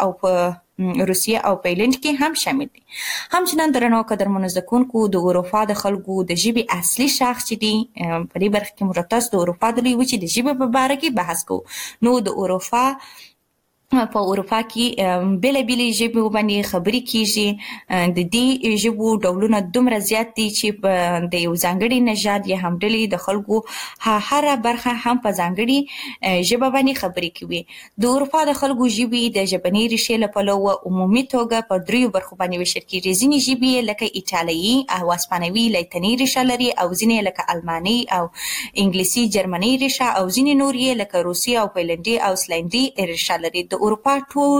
روسیه او پولنډ کې هم شامل دي. همچنان درنو قدرمنو زده کوونکو د اروپا د خلکو د ژبې اصلي شاخص چې دي په دې برخه کې موږ تاسو د اروپا د لوی وچې د ژبې په اړه کې بحث کوو. نو د اروپا په اروپا کې بیلابیلې ژبې باندې خبرې کیږي. د دې ژبو ډولونه دومره زیات دي چې د یو ځانګړي نژاد یا هم ډلې د خلکو هر برخه هم په ځانګړي ژبه باندې خبرې کوي. د اروپا د خلکو ژبې د ژبني ریښې له پلوه عمومي توګه په دریو برخو باندې ویشل کیږي. ځینې ژبې لکه ایټالوي او اسپانوي لاتیني ریښه لري او ځینې لکه الماني او انګلیسي جرمني ریښه او ځینې نور یې لکه روسي او پولنډي او سلندي ریښه لري. د اروپا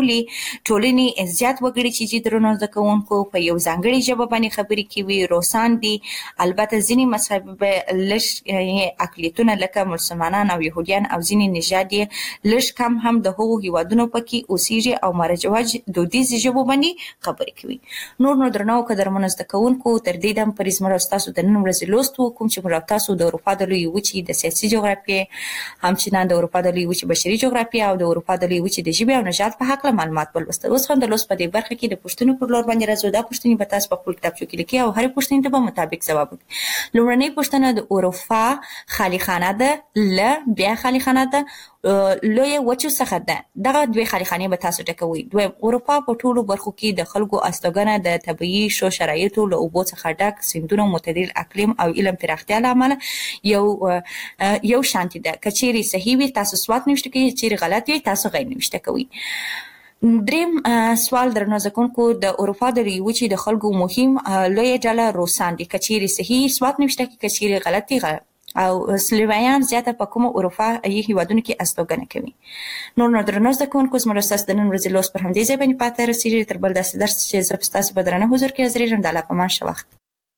ټولنې زیات وګړي چې درنو زده کوونکو په یو ځانګړي ژبه باندې خبرې کوي روسان دي. البته ځینې مذهب لږ اقلیتونه لکه مسلمانان او يهوديان او ځینې نژاد لږ کم هم د هغو هیوادونو پکې اوسېږي او مارجواج دودیز ژبو باندې خبرې کوي. نور درنو قدرمنو زده کوونکو تر دې دم پرې زموږ تاسو د نن ورځې لوست کوم چې موږ تاسو د اروپا د لوی وچې د سیاسي جغرافیې، همچنان د اروپا د لوی وچې بشري جغرافیې او د اروپا د لوی وچې د ژبې او نژاد په حق له معلومات ولوستل. اوس هم د لوست په دې برخه کې د پوښتنو پر لور باندې راځو. دا پوښتنې به تاسو په خپل کتابچو کې لیکئ او هر پوښتنې ته به مطابق ځواب ورکړئ. لومړنۍ پوښتنه د اروپا خالی خانه ده، بیا خالی خانه ده لوی وچو څخه ده. دغه دوه خالی خانې به تاسو ټکوئ. دویم، اروپا په ټولو برخو کې د خلکو استوګنه د طبیعي شو شرایطو له اوبو څخه ډک سیندونو، معتدل اقلیم او علم پراختیا له امله یو شانتي ده. که چیرې صحیح وي تاسو سواد نوشته کوئ، چیرې غلط وي تاسو غیر نوشته کوئ. دریم سوال درنو زده کوونکو د اروپا د لوی وچې د خلکو مهم لویه ډله روسان دي. که چیرې صحیح سواد نوشته کوئ، که چیرې غلط وي او سلویان زیاته په کومو اروپایي هیوادونو کې استوګنه کوي. نور درنو زده کوونکو زموږ تاسو د نن ورځې لوست پر همدې ځای باندې پاتې رسیږي. تر بل داسې درس چې زه تاسو په درنه حضور کې حاضرېږم. د الله په امان ښه وخت.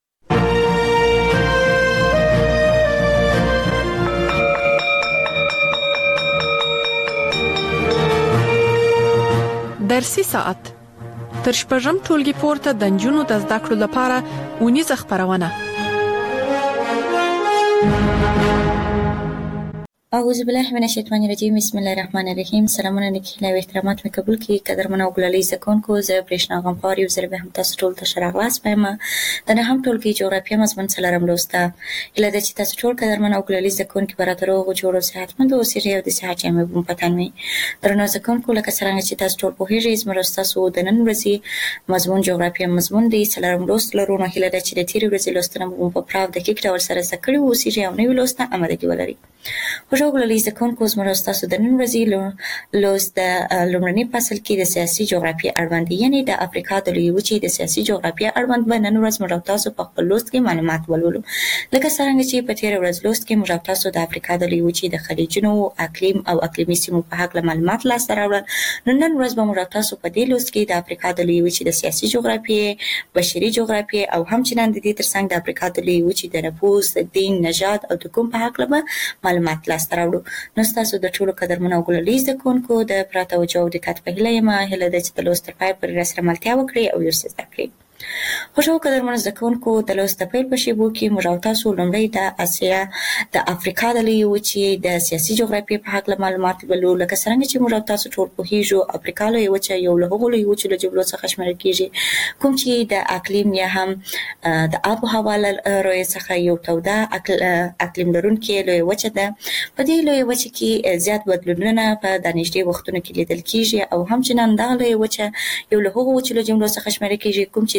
درسي ساعت تر شپږم ټولګي پورته د نجونو د زده کړو لپاره اونیزه خبرونه. اعوذ بالله من الشیطان الرجیم. بسم الله الرحمن الرحیم. سلامونه نیکه او احترامات مې قبول کړئ. قدرمن او ګلالي زکونکو زه برېښنا غمخوار یو ځل به هم تاسو ټول ته شراغلاس پېما د نه هم ټولګي جغرافیه مضمون څلورم لوسته. اله د چې تاسو ټول قدرمن او ګلالي زکونکو براتر او جوړو صحتمند او سری او د صحت جامې بم پتن می درنو زکونکو لکه څنګه چې تاسو ټول په هیڅ زموږ تاسو د نن ورځې مضمون جغرافیه مضمون دی څلورم لوست لرونه هله د چې د تیر ورځې لوستنه بم په پراو د کې ډول سره سکړی او سری او نوې لوسته آمادګي ولري. خوشاله زکونکو زموږ تاسو د نن ورځې لوست د لومړني فصل کې د سیاسي جغرافیه اړوند یعنی د افریقا د لوی وچې د سیاسي جغرافیه اړوند به نن ورځ موږ تاسو په خپل لوست کې معلومات ولولو. لکه څنګه چې په تیر ورځ لوست کې موږ تاسو د افریقا د لوی وچې د خلیجونو اقلیم او اقلیمي سیمو په حق معلومات لاسته راوړل. نن ورځ به موږ تاسو په دې لوست کې د افریقا د لوی وچې د سیاسي جغرافیه، بشري جغرافیه او همچنان د دې ترڅنګ د افریقا د لوی وچې د نفوس، دین، نژاد او د کوم په حق معلومات لاسته راوړو. نو تاسو د ټولو قدرمنو ګلالي زکونکو د پراته او جو د کټ په هله ما هله د چې د لوست پای پر رسره ملتیا وکړي او یو څه زده کړئ. خوشو قدرمن زکونکو د لوست پیل په شیبو کې موږ تاسو لومړی د اسیا د افریقا د لوی وچې د سیاسي جغرافیې په حق معلومات ولولو. لکه څنګه چې موږ تاسو ټول په هیڅ افریقا لوی وچې یو له هغو لوی وچو له جبلو څخه شمېرل کیږي کوم چې د اقلیم یا هم د آب او هوا لري څخه یو توده اقلیم لرونکي لوی وچه ده. په دې لوی وچې کې زیات بدلونونه په دانشتي وختونو کې لیدل کیږي او همچنان دا لوی وچه یو له هغو وچو له جملو څخه شمېرل کیږي کوم چې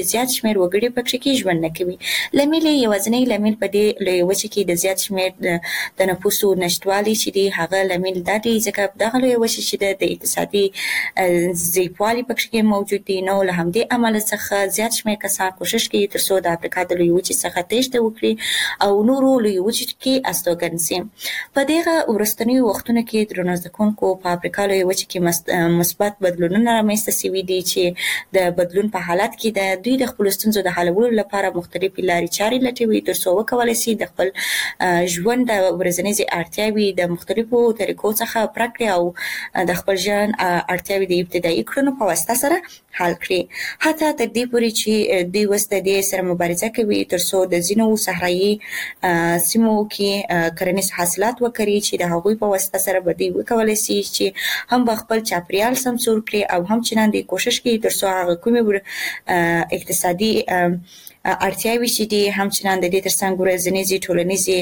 زیات شمیر وګړي پکې کې ژوند نه کوي. لامل یوازینی لامل په دې لوی وچه کې د زیات شمیر د نفوسو نشټوالي چې دی هغه لامل د دې ځکه دغه لوی وچه چې د اقتصادي ضعیفوالي پکې کې موجود دي. نو له همدې عمل څخه زیات شمیر کسان کوشش کوي ترڅو د افریقا د لوی وچې څخه تېښته وکړي او نورو لوی وچې کې استوګن شي. په دغه ورستنی وختونو کې درنو ځکونکو په افریقا لوی وچې کې مثبت بدلونونه رامنځته شوي دي چې د بدلون په حالت کې د دوی د خپل ستونزو د حلولو لپاره مختلفې لارې چارې لټوي ترڅو وکولای شي د خپل ژوند د ورځنۍ اړتیاوې د مختلفو طریقو څخه پرکړي او د خپل ژوند اړتیاوې د ابتدایي کړنو په واسطه سره حل کړي. حتی تر دې پورې چې دوی وسته د سره مبارزه کوي ترڅو د ځینو صحرایي سیمو کې کرنیز حاصلات وکړي چې د هغوی په واسطه سره به دوی وکولای شي چې هم خپل چاپیریال سمسور کړي او هم چنان دي کوشش کوي ترڅو هغه کومې اقتصادي اړتیاوې چې دي هم چنان د دې ترڅنګ ورځنۍ ټولنیزې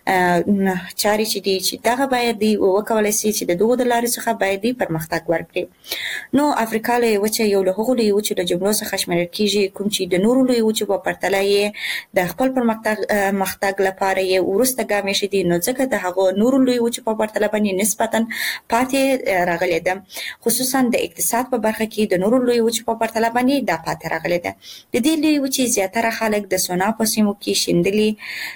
چارې چې دي چې دغه باید دی وکولای شي چې د دغو د لارې څخه باید دی پرمختګ ورکړي. نو افریقا لویه وچه یو له هغو لویو وچو د جملو څخه شمیرل کیږي کوم چې د نورو لویو وچو په پرتله یې د خپل پرمختګ لپاره یې وروسته ګام ایښی دی. نو ځکه د هغو نورو لویو وچو په پرتله باندې نسبتا پاتې راغلې ده، خصوصا د اقتصاد په برخه کې د نورو لویو وچو په پرتله باندې دا پاتې راغلې ده. د دې لویو وچې زیاتره خلک د سونا په سیمو کې شیندلي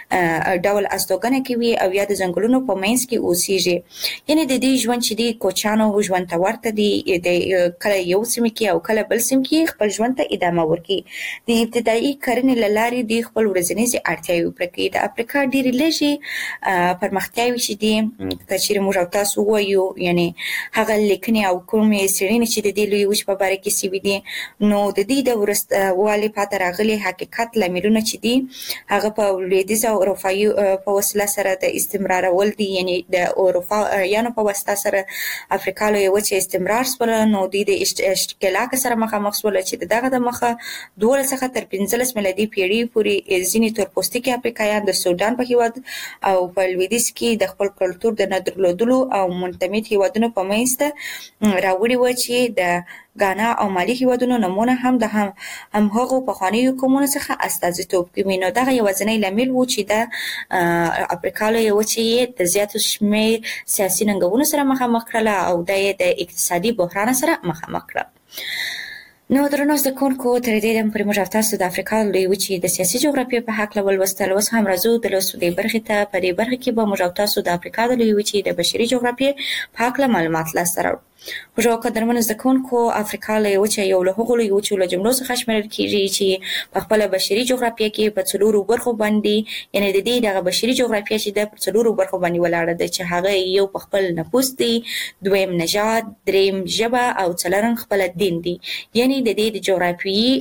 ډول استوګنه کوي او یا د ځنګلونو په منځ کې اوسېږي. یعنی د دې ژوند چې دی کوچانو ژوند ته ورته دی، د کله یو سیمه کې او کله بل سیمه کې خپل ژوند ته ادامه ورکړي. د ابتدایي کرنې له لارې د خپل ورځنۍ اړتیاوې پوره کوي. د افریقا ډېرې لږې پرمختیاوې چې دي چې موږ او تاسو وایو، یعنی هغه لیکنې او کومې څېړنې چې د دې لویې وچې په باره کې شوي دي، نو د دې د وروستوالي پاتې راغلي حقیقت لاملونه چې دي هغه په لویدیځ او اروپایي په وسیله سره د استمرارول دي. یعنی د اروپایانو په واسطه سره افریقا لویه وچه استمرار شوله. نو دوی د اشتعالاق سره مخامخ شوله چې دغه د مخه 12 څخه تر 15 میلادي پیړۍ پورې ځینې تورپوستکي افریقایان د سودان په هیواد او په لویدیځ کې د خپل کلتور د نه درلودلو او منتمد هیوادونو په منځ ته راوړي و چې د غانا او مالي هیوادونو نمونه هم د همغو پخوانیو قومونو څخه استازیتوب کوي. نو دغه یوازینی لامل و چې د افریقا لویه وچه د زیاتو شمېر سیاسي ننګونو سره مخامخ کړله او د اقتصادي بحران سره مخامخ کړه. نو درنو زده‌کوونکو تر دې دمه پورې موږ تاسو د افریقا لویې وچې د سیاسي جغرافیې په هکله ولوستل. اوس هم راځو د لوستو دې برخې ته. په دې برخه کې به موږ تاسو د افریقا د لویې وچې د بشري جغرافیې په هکله معلومات لاسته راوړو. موږ قدرمنو زده‌کوونکو افریقا لویه وچه یو له هغو لویو وچو له جملو څخه شمیرل کیږي چې په خپله بشري جغرافیه کې په 4 برخو باندې، یعنی د دې دغه بشري جغرافیه چې د 4 برخو باندې ولاړه ده چې هغه یو په خپل نفوس دی، دویم نژاد، دریم ژبه او څلورم خپل دین دی. یعنی د دې د جغرافیې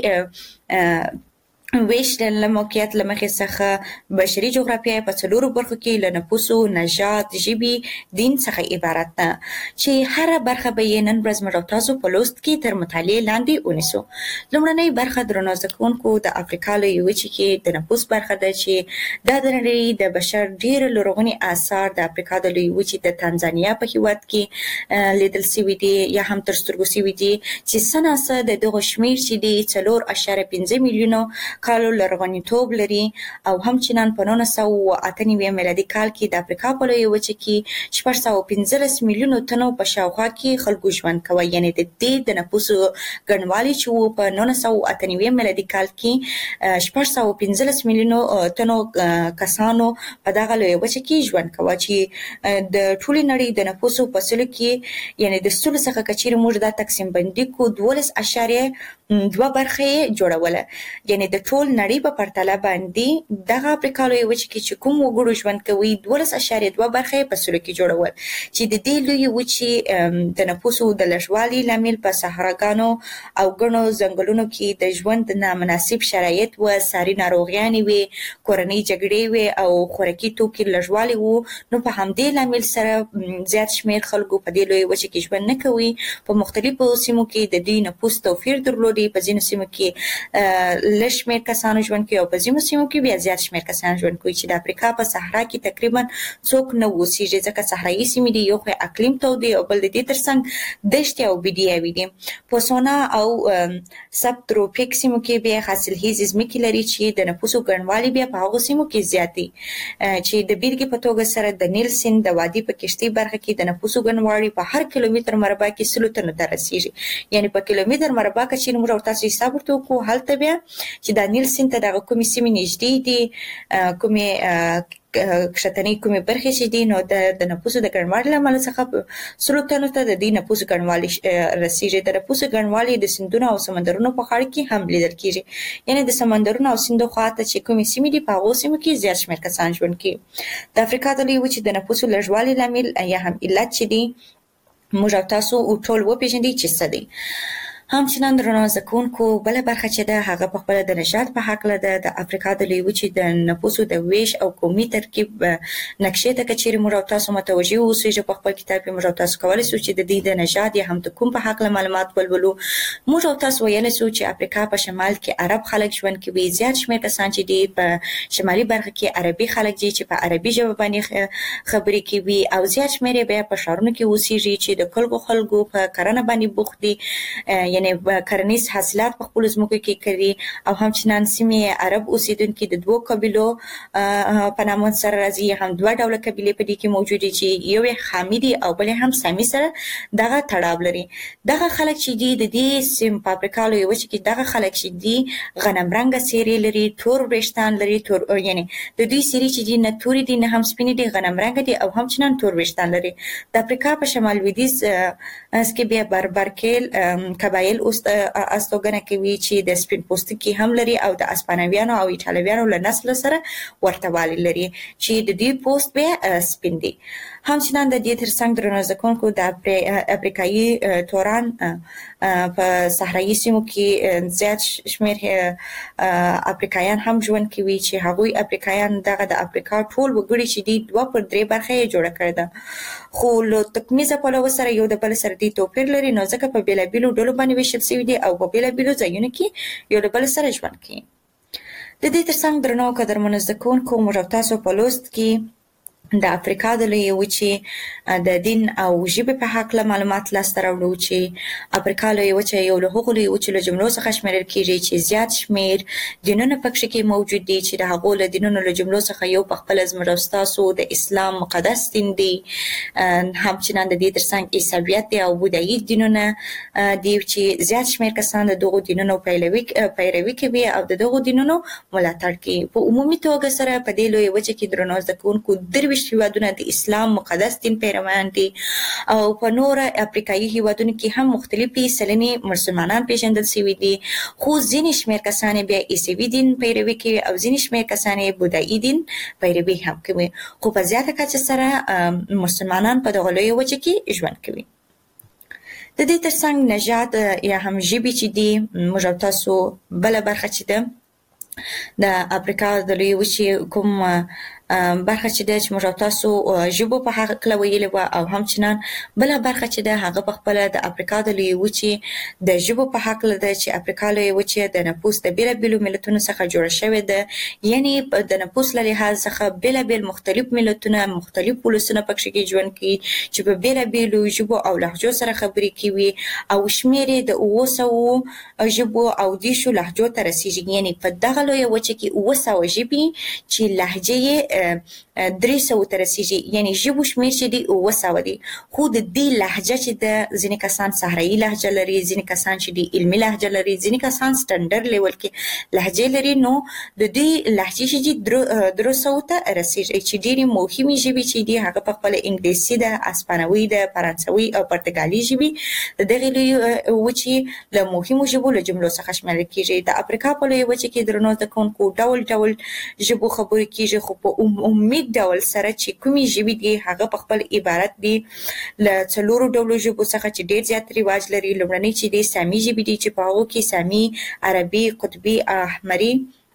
ویش د موقعیت له مخې څخه بشري جغرافیه په 4 برخو کې له نفوسو، نژاد، ژبې، دین څخه عبارت ده چې هر برخه به یې نن ورځ موږ تاسو په لوست کې تر مطالعې لاندې ونیسو. لومړنۍ برخه درنو زده‌کوونکو د افریقا لویې وچې کې د نفوس برخه ده چې دا د نړۍ د بشر ډېر لرغوني آثار د افریقا د لویې وچې د تانزانیا په هیواد کې لیدل شوي دي یا هم تر سترګو شوي دي چې سناسه د دغه شمېر چې دی 4.5 میلیونو کالو لرغونیتوب لري او همچنان په 1998 میلادي کال کې د افریقا په لویه وچه کې 615 میلیونو تنو په شاوخوا کې خلکو ژوند کوي. یعنی د دې د نفوسو ګڼوالی چې و په 1998 میلادي کال کې 615 میلیونو تنو کسانو په دغه لویه وچه کې ژوند کوي چې د ټولې نړۍ د نفوسو په سلو کې، یعنی د سلو څخه کچېرې موږ دا تقسیم بندي کو 12.2 برخې جوړوله. یعنی د ټول نړۍ په پرتله باندې دغه افریقا لویه وچه کې چې کوم وګړو ژوند کوي 12.2 برخې په سلو کې جوړول چې د دې لویې وچې د نفوسو د لږوالي لامل په صحراګانو او ګڼو ځنګلونو کې د ژوند نامناسب شرایط و، ساري ناروغیانې وې، کورنۍ جګړې وې او خوراکي توکي لږوالی و. نو په همدې لامل سره زیات شمېر خلکو په دې لویې وچه کې ژوند نه کوي. په مختلفو سیمو کې د دې نفوس توپیر درلودي. په ځینو سیمو کې لږ شمېر شمېر کسانو ژوند کوي او په ځینو سیمو کې بیا زیات شمېر کسان ژوند کوي چې د افریقا په صحرا کې تقریبا څوک نه اوسېږي ځکه صحرایي سیمې دي، یو خو اقلیم تود دی او بل د دې ترڅنګ دښتې او بیډیاوي دي. په او سب تروپیک سیمو کې بیا حاصلخیزې ځمکې لري چې د نفوسو ګڼوالی بیا په هغو سیمو کې زیات دی چې د بیلګې په توګه سره د نیل سیند د وادي په کشتۍ برخه کې د نفوسو ګڼوالی په هر کیلومتر مربع کې 100 تنو ته رسیږي. یعنی په کیلومتر مربع کې چې موږ تاسو حساب ورته وکړو هلته بیا چې د نیل سیند ته دغه کومې سیمې نږدې دي، کومې کښتنۍ کومې برخې چې دي، نو د نفوسو د ګڼوالي له امله څخه 100 تنو ته د دې نفوسو ګڼوالی رسیږي. د نفوسو ګڼوالی د سیندونو او سمندرونو په غاړه کې هم لیدل کیږي. یعنی د سمندرونو او سیندو خواته چې کومې سیمې دي په هغو سیمو کې زیات شمېر کسان ژوند کوي. د افریقا د لویې وچې د نفوسو لږوالي لامل یا هم علت چې دی موږ او تاسو ټول وپېژنئ چې څه دی. همچنان درنو زده کوونکو بله برخه چې ده هغه په خپله د نژاد په هکله ده. د افریقا د لویې وچې د نفوسو د ویش او قومي ترکیب نقشې ته که چیرې موږ او تاسو متوجه واوسو په خپل کتاب کې موږ او تاسو کولی شو چې د دې د نژاد یا هم د کوم په هکله معلومات ولولو. موږ او تاسو ویلی شو چې افریقا په شمال کې عرب خلک ژوند کوي، زیات شمېر کسان چې دي په شمالي برخه کې عربي خلک دي چې په عربي ژبه باندې خبرې کوي، او زیات شمېر یې بیا په ښارونو کې اوسېږي چې د خلکو په کرنه باندې بوخت دي، یعنی کرنیز حاصلات په خپلو ځمکو کې کوي. او همچنان سیمې عرب اوسېدونکي د دوو قبیلو په نامه سره راځي، هم دوه ډوله قبیلې په دې کې موجودې چې یو یې خامي دي او بل هم سامي سره دغه تړاو لري. دغه خلک چې دي د دې سیمې په افریقا لویه وچه کې دغه خلک چې دي غنم رنګه څېرې لري، تور وریښتان لري، یعنی د دوی څېرې چې دي نه تورې دي نه هم سپینې دي، غنم رنګه دي او همچنان تور وریښتان لري. د افریقا په شمال لویدیځ کې بیا بربرکیل قبایل استوګنه کوي چې د سپین پوستکي هم لري او د اسپانویانو او ایټالویانو له نسل سره ورته والی لري چې د دې پوست بیا سپین دي. همچنان د دې ترڅنګ درنو زده کوونکو د افریقایي توران په صحرایي سیمو کې زیات شمېر افریقایان هم ژوند کوي چې هغوی افریقایان دغه د افریقا ټول وګړي چې دي 2/3 برخه یې جوړه کړې ده، خو له تکمیزه پلوه سره یو د بل سره دې توپیر لري، نو ځکه په بېلابېلو ډلو باندې ویشل شوي دي او په بېلابېلو ځایونو کې یو له بل سره ژوند کوي. د دې ترڅنګ درنو او قدرمنو زده کوونکو موږ او تاسو په لوست کې د افریقا د لویې وچې د دین او ژبې په هکله معلومات لاسته راوړو چې افریقا لویه وچه یو له هغو لویو وچو له جملو څخه شمیرل کیږي چې زیات شمېر دینونه پکښې کې موجود دي چې د هغو له دینونو له جملو څخه یو په خپله زموږ او ستاسو د اسلام مقدس دین دی، همچنان د دې ترڅنګ عیسویت دی او بودایي دینونه دي چې زیات شمېر کسان د دغو دینونو پیروي کوي او د دغو دینونو ملاتړ کوي. په عمومي توګه سره په دې لویه وچه کې درنو زده کوونکو 23 هیوادونه د اسلام مقدس دین پیروان دي او په نور افریقایي هیوادونو کې هم مختلفې سلنې مسلمانان پیژندل شوي دي، خو ځینې شمېر کسان بیا عیسوي دین پیروي کوي او ځینې شمېر کسان بودایي دین پیروي هم کوي، خو په زیاته کچه سره مسلمانان په دغه لویه وچه کې ژوند کوي. د دې ترڅنګ نژاد یا هم ژبې چې دي موږ او تاسو بله برخه چې ده د افریقا د لویې وچې کوم برخه چې ده چې موږ او تاسو ژبو په هکله ویلې وه او همچنان بله برخه چې ده هغه په خپله د افریقا د لویې وچې د ژبو په هکله ده چې افریقا لویه وچې د نفوس د بېلابېلو ملتونو څخه جوړه شوې ده، یعنې د نفوس له لحاظ څخه بېلابېل مختلف ملتونه مختلف ولسونه پکښې کې ژوند کوي چې په بېلابېلو ژبو او لهجو سره خبرې کوي او شمېر یې د 700 ژبو او 10 لهجو ته رسیږي. یعنې په دغه لویه وچه کې 700 ژبې چې لهجې یې 300 ته رسیږي، یعنی ژبو شمېر چې دی 700 دی، خو د دې لهجه چې د ځینې کسان صحرایي لهجه لري، ځینې کسان چې دی علمي لهجه لري، ځینې کسان سټنډرډ لیول کې لهجې لري، نو د دې لهجې چې دی 300 ته رسیږي چې ډېرې مهمې ژبې چې دی هغه په خپله انګلیسي ده، اسپانوي ده، فرانسوي او پرتګالي ژبې د دغې لویې وچې له مهمو ژبو له جملو څخه شمیرل کېږي. د افریقا په لویه وچه کې درنو زده کوونکو ډول ډول ژبو خبرې کېږي، خو په عمومي ډول سره چې کومې ژبې دي هغه په خپل عبارت دي له 4 ډولو ژبو څخه چې ډېر زیات رواج لري. لومړنۍ چې دي سامي ژبې دي چې په هغو کې سامي، عربي، قطبي، احمري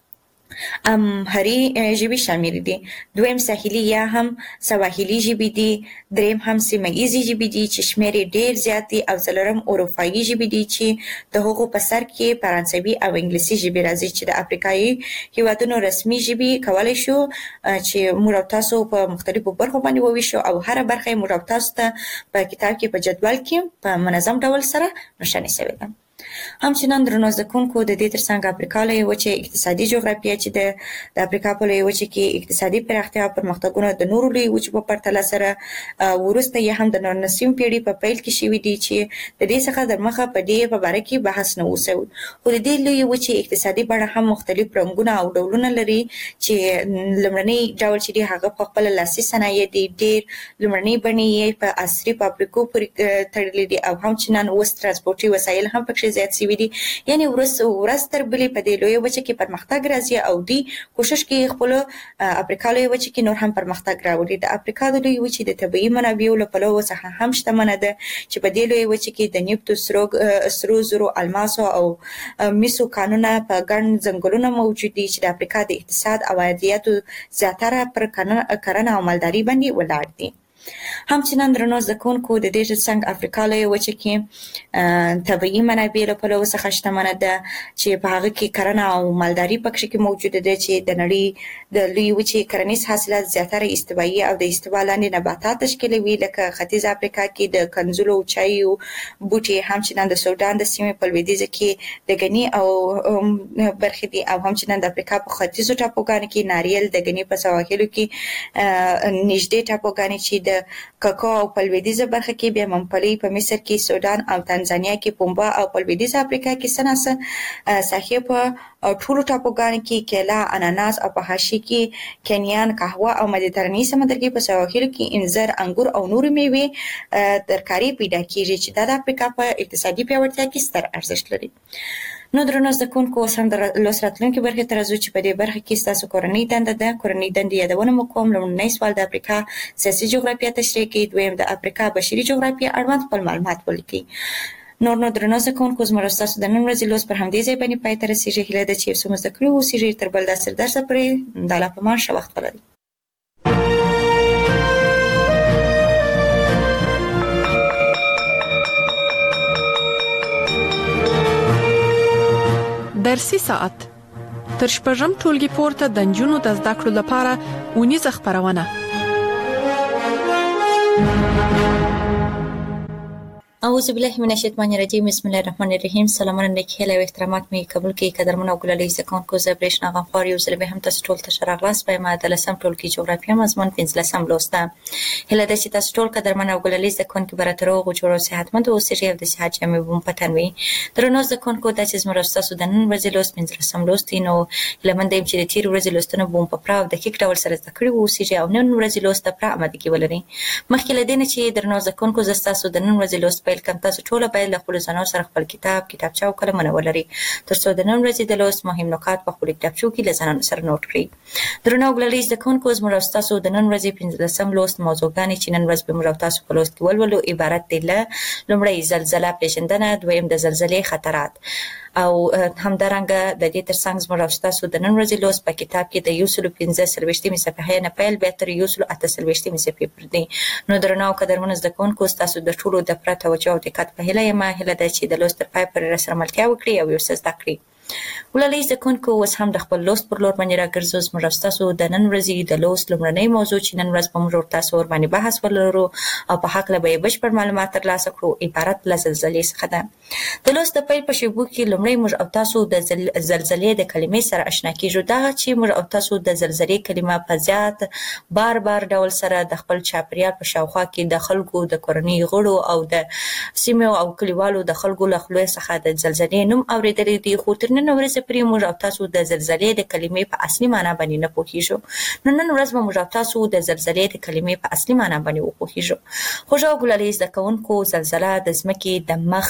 امهري ژبې شامل دي. دویم ساحلي یا هم سواحلي ژبې دي. دریم هم سیمه ییزې ژبې دي چې شمېر یې ډېر زیات دي، او څلورم اروپایي ژبې دي چې د هغو په سر کې فرانسوي او انګلیسي ژبې راځي، چې د افریقایي هیوادونو رسمي ژبې کولی شو چې موږ او تاسو په مختلفو برخو باندې وویشو، او هره برخه یې موږ او تاسو ته په کتاب کې په جدول کې په منظم ډول سره نشانه شوې ده. همچنان درنو زده کوونکو، د دې ترڅنګ افریقا لویه وچه اقتصادي جغرافیه چې د افریقا په لویه وچه کې اقتصادي پراختیا او پرمختګونه د نورو لویو وچو په پرتله سره وروسته یې هم د 19 پیړۍ په پیل کې شوي دي، چې د دې څخه د مخه په دې په باره کې بحث نه وشو. خو د دې لویې وچې اقتصادي بڼه هم مختلف رنګونه او ډولونه لري، چې لومړنی ډول چې دی هغه په خپل لاسي صنایع دي. ډېر لومړنی بڼې یې په عصري فابریکو پورې تړلې دي، او همچنان اوس ترانسپورتي وسایل هم پکې زیات شوي دي. یعنې ورځ تر بلې په دې لویه وچه کې پرمختګ راځي، او دوی کوشش کوي خپل افریقا لویه وچه کې نور هم پرمختګ راوړي. د افریقا د لویې وچې د طبیعي منابعو له پلوه څخه هم شتمنه ده، چې په دې لویه وچه کې د نفتو، سرو زرو، الماسو او مسو کانونه په ګڼ ځنګلونه موجود دي، چې د افریقا د اقتصاد او عایداتو زیاتره پر کرنه او مالداري باندې ولاړ دي. همچنان درنو زده کوونکو، د دې ترڅنګ افریقا لویه وچه کې طبیعي منابع له پلوه څخه شتمنه ده، چې په هغه کې کرنه او مالداري پکې کې موجوده ده، چې د نړۍ د لویې وچې کرنیز حاصلات زیاتره استوایي او د استوا لاندې نباتات تشکیلوي، لکه ختیځ افریقا کې د کنځلو چایو بوټي، همچنان د سودان د سیمې په لویدیځه کې د غني او برخې دي، او همچنان د افریقا په ختیځو ټاپوګانو کې ناریل، د غني په سواحلو کې نږدې ټاپوګانې چې د کاکاو او په لویدیځه برخه کې بیا ممپلی، په مصر کې سودان او تنزانیا کې پومبا، او په لویدیځه افریقا کې سناسه ساحې په ټولو ټاپوګانو کې کیلا، اناناس، او په حاشیه کې کینیان، قهوه او مدیترانې سمندرګي په سواحلو کې انځر، انګور او نورې میوې ترکاري پیدا کیږي، چې دا د افریقا په اقتصادي پیاوړتیا کې ستر ارزښت لري. نو درنو زده کوونکو، اوس هم د لوست راتلونکي برخې ته راځو، چې په دې برخه کې ستاسو کورنۍ دنده ده. کورنۍ دندې یادونه مو کوم. لومړنی سوال د افریقا سیاسي جغرافیه تشریح کوي. دویم د افریقا بشري جغرافیه اړوند خپل معلومات ولیکئ. نو درنو زده کوونکو، زموږ ستاسو د نن ورځې لوست پر همدې ځای باندې پای ته رسیږي. هیله ده چې یو څه مو زده کړي واوسیږي. تر بل داسې درسه پورې د الله په امان، ښه وخت ولرئ. درسي ساعت تر شپږم ټولګي پورته د نجونو د زده کړو لپاره اونیزه خبرونه. اعوذ بالله من الشیطان الرجیم. بسم الله الرحمن الرحیم. سلامونه نیکی هیله او احترامات می قبول کړئ. قدرمن او ګلالي زده کوونکو، زه برېښنا غمخوار یو ځل به هم تاسو ټول ته ښه راغلاست. په ما د لسم ټولګي جغرافیه مضمون 15 لوسته. هیله ده چې تاسو ټول قدرمن او ګلالي زده کوونکي به راته روغ جوړ او صحتمند اوسئ، او د صحت جامې به مو په تن وي. درنو زده کوونکو، دا چې زموږ ستاسو د نن ورځې لوست 15 لوست دی، نو هیله مند یم چې د تیر ورځې لوستونه به مو په پوره او دقیق ډول سره زده کړي واوسئ، او نن ورځې لوست ته پوره امادګي ولرئ. مخکې له دې نه چې درنو زده کوونکو زه ستاسو د نن ورځې لوست پیل کوم، تاسو ټول باید له خپل ځانونو سره خپل کتابچه او قلمونه ولرئ، ترڅو د نن ورځې د لوست مهم نکات په خپل کتابچو کې له ځانونو سره نوٹ کړئ. درنو ګلالي زده کوونکو، زموږ ستاسو د نن ورځې 15 لوست موضوعګانې چې نن ورځ به موږ تاسو په لوست کې ولولو عبارت دي له لومړی زلزلہ پیژندنه، دویم د زلزلې خطرات، او همدارنګه د دې ترڅنګ زموږ تاسو د نن ورځې لوست په کتاب کې د 115 صفحې نه پیل به تر 138 صفحې پورې دی. نو درنو قدرمن زده کوونکو، تاسو د ټولو د پوره توجه او دقت په هیله یم. هیله ده چې د لوست تر پای پورې راسره ملتیا وکړئ او یو څه زده کړئ. ولولئ زده کوونکو، اوس هم د خپل لوست پر لور باندې راګرځو. زموږ ستاسو د نن ورځې د لوست لومړنۍ موضوع چې نن ورځ به موږ تاسو ور باندې بحث ولرو او په هکله به بشپړ معلومات ترلاسه کړو، عبارت له زلزلې څخه ده. د لوست د پیل په شیبو کې لومړی موږ او تاسو د زلزلې د کلمې سره آشنا کیږو. دا چې موږ او تاسو د زلزلې کلمه په زیات بار ډول سره د خپل چاپیریال په شاوخوا کې د خلکو د کورنۍ غړو او د سیمو او کلیوالو د خلکو له خولې څخه د زلزلې نوم اوریدلې دي، خو تر نن ورځې پورې موږ او تاسو د زلزلې د کلمې په اصلي معنا باندې نه پوهیږو. نن ورځ به موږ او تاسو د زلزلې د کلمې په اصلي معنا باندې وپوهیږو. خو ګلالي زده کوونکو، زلزلہ د ځمکې د مخ لږ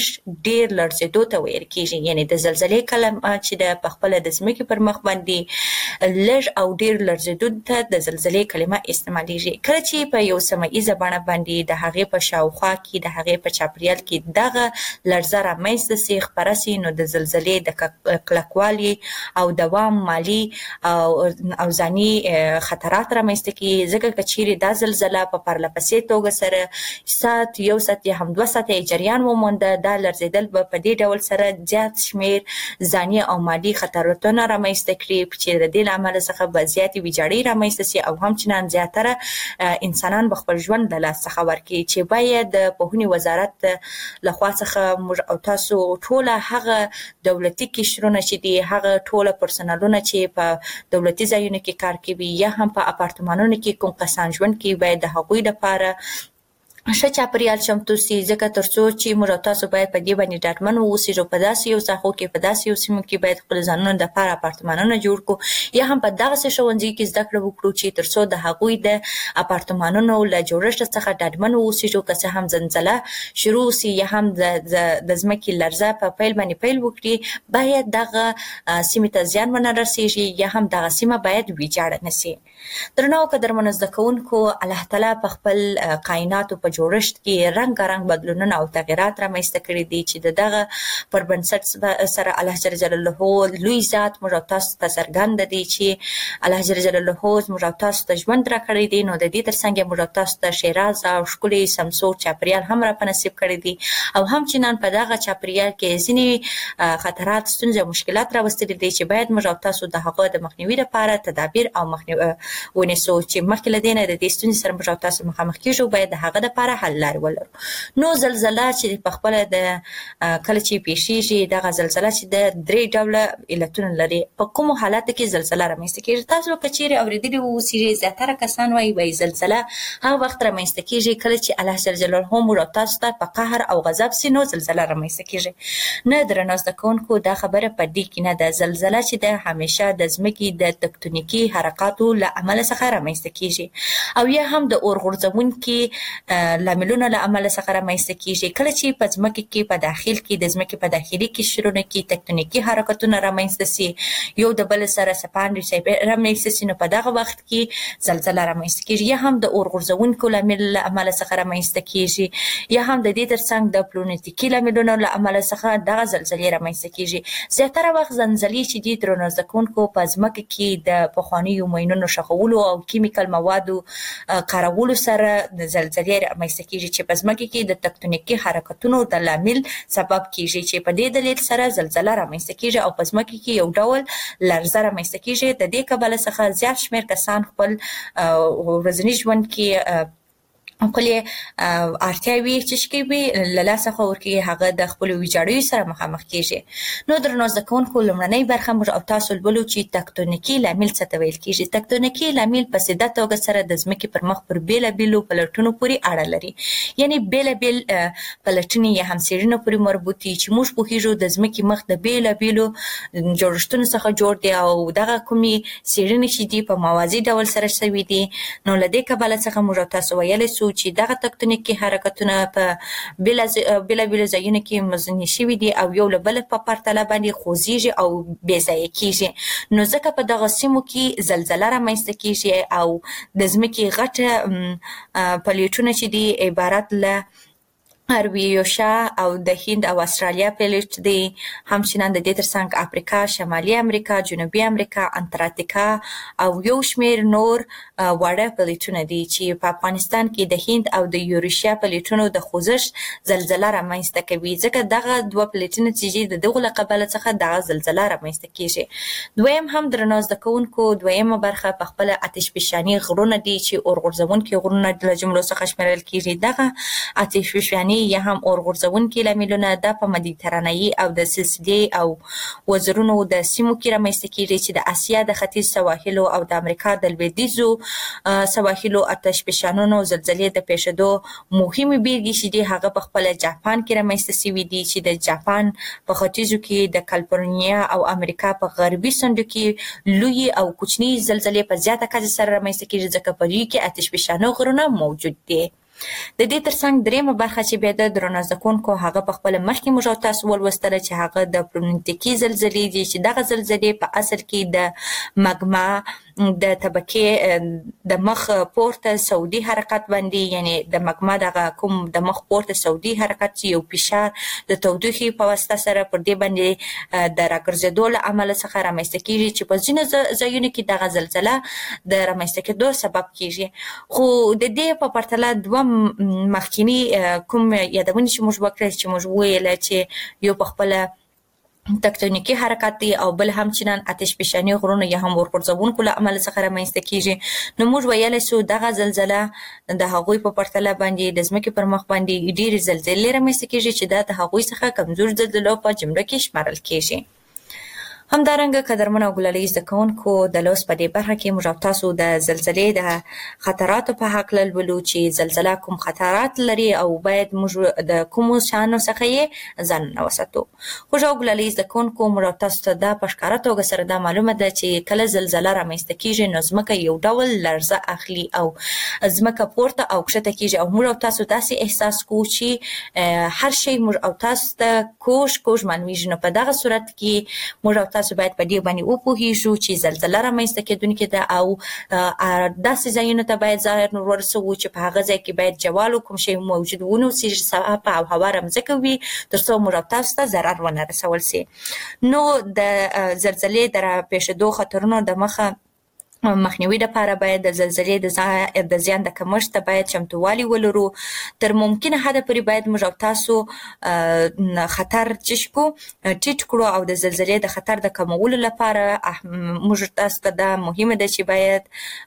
لږ ډیر لړزېدو ته ویل کیږي. یعنی د زلزلې کلمه چې د پخپله د ځمکې پر مخ باندې لږ او ډیر لړزېدو ته د زلزلې کلمه استعمالیږي. کله چې په یو سیمه ایزه بڼه باندې د هغې په شاوخوا کې د هغې په چاپیریال کې دغه لړزه رامنځته سي خپره سي، نو د زلزلې د کلکوالي او دوام مالي او ځاني خطرات رامنځته کیږي. ځکه که چیرې دا زلزله په پرله پسې توګه سره یو ساعت یا هم 2 ساعته جریان ومونده، دا لړزېدل به په دې ډول سره زیات شمېر ځاني او مالي خطراتونه رامنځته کړي چې د دې له امله څخه به زیاتې ویجاړۍ رامنځته سي او همچنان زیاتره انسانان به خپل ژوند له لاسه څخه ورکړي. چې باید د پوهنې وزارت لخوا څخه موږ او تاسو ټوله هغه دولتي قشرونه چې دي، هغه ټوله پرسنلونه چې په دولتي ځایونو کې کار کوي یا هم په اپارتمانونو کې کوم کسان ژوند کوي، باید د هغوی لپاره ښه چاپیریال چمتو سي. ځکه تر څو چې موږ او تاسو باید په دې باندې ډاډمن واوسو، په داسې یو ساحو کې په داسې یو سیمو کې باید خپل ځانونه دپاره اپارتمانونه جوړ کړو یا هم په دغسې ښوونځیو کې زده کړه وکړو چې تر څو د هغوی د اپارتمانونو له جوړښت څخه ډاډمن واوسو. که څه هم زلزله شروع سي یا هم د ځمکې لړزه په پیل باندې پیل وکړي، باید دغه سیمې ته زیان ونه رسېږي یا هم دغه سیمه باید ویجاړه نه سي. درنو قدرمنو زده کوونکو، الله تعالی په خپل کائناتو په جوړښت کې رنګارنګ بدلونونه او تغیرات رامنځته کړي دي چې دغه پر بنسټ سره الله جل جلاله لوی ذات موږ او تاسو ته څرګند دی چې الله جل جلاله موږ او تاسو ته ژوند راکړی دی. نو د دې ترڅنګ موږ او تاسو ته ښېراز او ښکلی سمسور چاپیریال هم را په نصیب کړی دی او همچنان په دغه چاپیریال کې ځینې خطرات، ستونزې او مشکلات راوستلي دي چې باید موږ او تاسو د هغه د مخنیوي لپاره تدابیر او ونیسو. چې مخکې له دې نه د دې ستونزې سره موږ او تاسو مخامخ کېږو، باید د هغه دپاره حل لارې ولرو. نو زلزله چې پخپله د کله چې پیښیږي، دغه زلزله چې د 3 ډوله علتونه لري. په کومو حالاتو کې زلزله رامنځته کېږي؟ تاسو که چیرې اورېدلي واوسئ، زیاتره کسان وایي زلزله هغه وخت رامنځته کېږي کله چې الله جل جلاله موږ او تاسو ته په قهر او غضب سي، نو زلزله رامنځته کېږي. نه درنو زده کوونکو، دا خبره په دې کې نه ده. زلزله چې د همیشه د ځمکې د تکتونیکي حرکاتو له امله څخه رامنځته کېږي او یا هم د اور غورځونکي لاملونو له امله څخه رامنځته کېږي. کله چې په ځمکې کې په داخل کې د ځمکې په داخلي قشرونو کې تکتونیکي حرکتونه رامنځته سي، یو د بل سره څپانډې رامنځته سي، نو په دغه وخت کې زلزله رامنځته کېږي. یا هم د اور غورځونکو لامل له امله څخه رامنځته کېږي، یا هم د دې ترڅنګ د پلونیتیکي لاملونو له امله څخه دغه زلزلې رامنځته کېږي. زیاتره وخت زلزلې چې دي درنو زده کوونکو، په ځمکه کې د پخوانیو ماینونو ښخولو او کیمیکل موادو کارولو سره د زلزلې رامنځته کېږي چې په ځمکه کې د تکتونیکي حرکتونو د لامل سبب کېږي، چې په دې دلیل سره زلزله رامنځته کېږي او په ځمکه کې یو ډول لړزه رامنځته کېږي. د دې کبله څخه زیات شمېر کسان خپل ورځني ژوند کې خپلې اړتیاوې چې کوي له لاسه ورکوي، هغه د خپلو ویجاړیو سره مخامخ کېږي. نو درنو زده کوونکو، لومړنۍ برخه موږ او تاسو لولو چې تکتونیکي لامل څه ته ویل کېږي. تکتونیکي لامل په ساده توګه سره د ځمکې پر مخ پر بېلابېلو پلټونو پورې اړه لري، یعنې بېلابېل پلټنې یا هم څېړنو پورې مربوط دي چې موږ پوهېږو د ځمکې مخ د بېلابېلو جوړښتونو څخه جوړ دی او دغه کومې څېړنې چې دي په موازي ډول سره شوي دي. نو له دې کبله څخه موږ او تاسو ویلی سو چې دغه تکتونیکي حرکتونه په بېلابېلو ځایونو کې مزنې شوي دي او یو له بل په پرتله باندې خوځېږي او بې ځایه کېږي. نو ځکه په دغه سیمو کې زلزله رامنځته کېږي او د ځمکې غټه پلیټونه چې دي عبارت له ارویوشا او د هند او استرالیا پلیټ دی، همچنان د دې ترڅنګ افریقا، شمالي امریکا، جنوبي امریکا، انتارکتیکا او یو شمېر نور واړه پلیټونه دي چې په افغانستان کې د هند او د یوریشیا پلیټونو د خوځښت زلزله رامنځته کوي. ځکه دغه دوه پلیټونه چې د دغو له کبله څخه دغه زلزله رامنځته کېږي. دویم هم درنو زده کوونکو، دویمه برخه په خپله اتشفشاني غرونه دي چې اور غورځونکي غرونه له جملو څخه شمیرل کېږي. دغه اتشفشاني یا هم اور غورځونکي لاملونه د په مدیترانه‌ایي او د سلسلې او وزرونو د سیمو کې رامنځته کېږي چې د اسیا د ختیځ سواحلو او د امریکا د لویدیځو سواحلو اتشفشانونو زلزلې د پیښېدو مهمې بیلګې چې دي هغه په خپله جاپان کې رامنځته شوي دي چې د جاپان په ختیځو کې د کالیفورنیا او امریکا په غربي څنډو کې لویې او کوچنۍ زلزلې په زیاته کچه سره رامنځته کېږي ځکه په دوی کې اتشفشانو غرونه موجود دي. د دې ترڅنګ دریمه برخه چې بیا د درنو زده کوونکو هغه په خپل مخکې موږ تاسو ولوستله چې هغه د پلونیتیکي زلزلې دي چې دغه زلزلې په اصل کې د مګما د طبقې د مخ پورته سعودي حرکت باندې، یعنی د مګما دغه کوم د مخ پورته سعودي حرکت چې یو فشار د تودوخې په واسطه سره پر دې باندې د راګرځېدو له امله څخه رامنځته کېږي چې په ځینو ځایونو کې دغه زلزله د رامنځته کېدو سبب کېږي. خو د دې په پرتله دوه مخکینی کوم یادونه چې موږ وکړل چې موږ ویل چې یو په خپل تکتونیکي حرکت دی او بل همچنان آتش فشاني غرونه یا هم ورغورځونکو له امله څخه رامنځته کېږي. نو موږ ویلی سو دغه زلزله د هغوی په پرتله باندې د ځمکې پر مخ باندې ډېرې زلزلې رامنځته کېږي چې دا د هغوی څخه کمزور زلزلو په جمله کې شمارل کېږي. همدارنګه قدرمن او ګلالي زده کوونکو د لوست په دې برخه کې موږ تاسو د زلزلې د خطراتو په هکله لولو چې زلزله کوم خطرات لري او باید موږ د کومو شیانو څخه یې ځانونه وساتو. خوږ او ګلالي زده کوونکو موږ تاسو ته دا په ښکاره توګه سره دا معلومه ده چې کله زلزله رامنځته کېږي نو ځمکه یو ډول لړزه اخلي او ځمکه پورته او کښته کېږي او موږ تاسو داسې احساس کوو چې هر شی موږ او تاسو ته کوږ معلومیږي. نو په دغه صورت کې موږ تاسو باید په دې باندې وپوهیږو چې زلزله رامنځته کېدونکې ده او داسې ځایونو ته باید ځان ورسوو چې په هغه ځای کې باید جوال کوم شی موجود ونوسېږي، صافه او هوا رمځکه وي تر څو موږ تاسو ته ضرر ونه رسول سي. نو د زلزلې د راپېښېدو خطرونو د مخه مخنیوي لپاره باید د زلزلې د زیان د کمښت ته باید چمتووالی ولرو. تر ممکنه حده پورې باید موږ او تاسو خطر ټیټ کړو او د زلزلې د خطر د کمولو لپاره موږ تاسو ته دا مهمه ده چې باید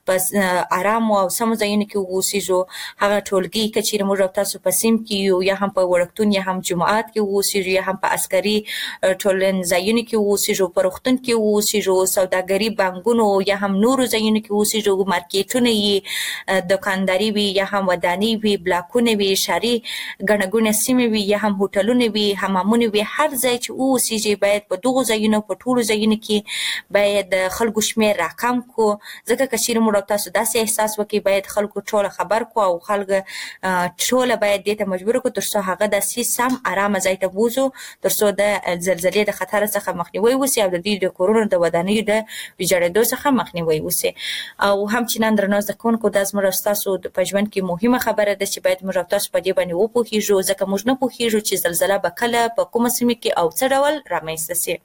په آرام او سمو ځایونو کې واوسېږو. هغه ټولګي که چیرې موږ او تاسو په سیم کې یو یا هم په وړکتون یا هم جماعت کې واوسېږو یا هم په عسکري ټولنځایونو کې واوسېږو، په روغتون کې واوسېږو، سوداګري بانکونو یا هم نورو ځایونو کې اوسېږو، مارکیټونه یې، دکانداري وي یا هم ودانۍ وي، بلاکونه وي، ښاري ګڼه ګوڼه سیمې وي یا هم هوټلونه وي، حمامونه وي، هر ځای چې واوسېږي باید په دغو ځایونو په ټولو ځایونو کې باید د خلکو شمېر راکم کړو. ځکه که چیرې موږ تاسو داسې احساس وکړي باید خلکو ټوله خبر کړو او خلک ټوله باید دې ته مجبور کړو تر څو هغه داسې سم ارامه ځای ته بوځو تر څو د زلزلې د خطر څخه مخنیوی وسي او د دې د کورونو د ودانیو د ویجاړېدو څخه مخنیوی وسي. او همچنان درنو زده کوونکو دا زموږ ستاسو په ژوند کې مهمه خبره ده چې باید موږ تاسو په دې باندې وپوهیږو، ځکه موږ نه پوهیږو چې زلزله به کله په کومه سیمه کې او څه ډول رامنځته سي.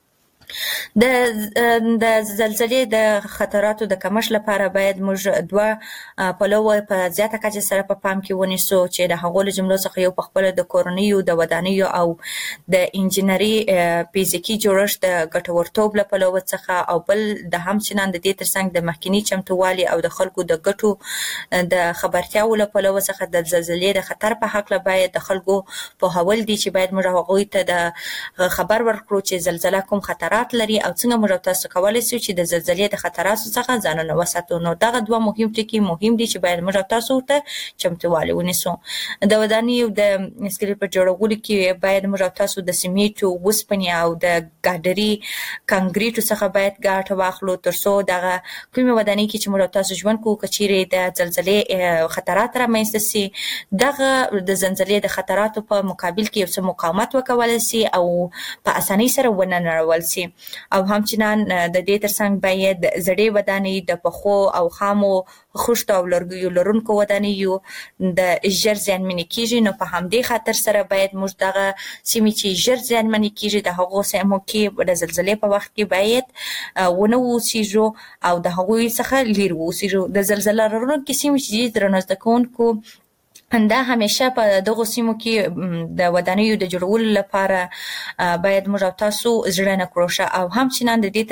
د زلزلې د خطراتو د کمښت لپاره باید موږ دوه پلوه په زیاته کچه سره په پام کې ونیسو چې د هغو له جملو څخه یو په خپله د کورنیو د ودانیو او د انجینري فزیکي جوړښت د ګټورتوب له پلوه څخه او بل د همچنان د دې ترڅنګ د مخکیني چمتووالي او د خلکو د ګټو د خبرتیاو له پلوه څخه د زلزلې د خطر په هکله باید د خلکو پوهول دي چې باید موږ هغوی ته د خبر ورکړو چې زلزله کوم خطرات لري او څنګه موږ تاسو کولی شو چې د زلزلې د خطراتو څخه ځانونه وساتو. نو دغه دوه مهم ټکي مهم دي چې باید موږ تاسو ته چمتووالی ونیسو. د ودانیو د سکرې په جوړولو کې باید موږ تاسو د سیمنټو، اوسپنې او د ګاډري کانکریټو څخه باید ګټه واخلو تر څو دغه کومې ودانۍ کې چې موږ تاسو ژوند کوو که چیرې د زلزلې خطرات رامنځته سي دغه د زلزلې د خطراتو په مقابل کې یو څه مقاومت وکولی سي او په اسانۍ سره ونه نړول سي. او همچنان د دې ترڅنګ باید زړې ودانۍ د پخو او خامو خښتو او لرګیو لرونکو ودانیو د ژر زیانمنې کېږي. نو په همدې خاطر سره باید موږ دغه سیمې چې ژر زیانمنې کېږي د هغو سیمو کې د زلزلې په وخت کې باید ونه واوسېږو او د هغوی څخه لرې واوسېږو. د زلزله لرونکو سیمې چې درنو زده کوونکو دا همیشه په دغو سیمو کې د ودانیو د جوړولو لپاره باید موږ تاسو زړه نه کړو. او همچنان د دې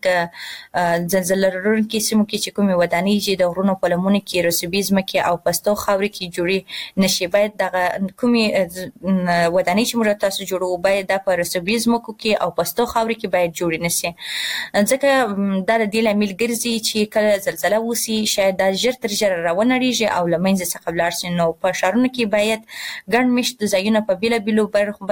ترڅنګ زلزله لرونکي سیمو کې چې کومې ودانۍ چې د غرونو په لمنو کې رسوبي ځمکې او پستو خاورې کې جوړې نشي باید دغه کومې ودانۍ چې موږ تاسو جوړو باید دا په رسوبي ځمکو کې او پستو خاورې کې باید جوړې نشي، ځکه دا د دې لامل ګرځي چې کله زلزله وسي شاید دا ژر تر ژره راونړېږي او له منځه څخه ولاړ سي. نو په ښارونو کې باید ګڼ مېشت ځایونه په بېلابېلو برخو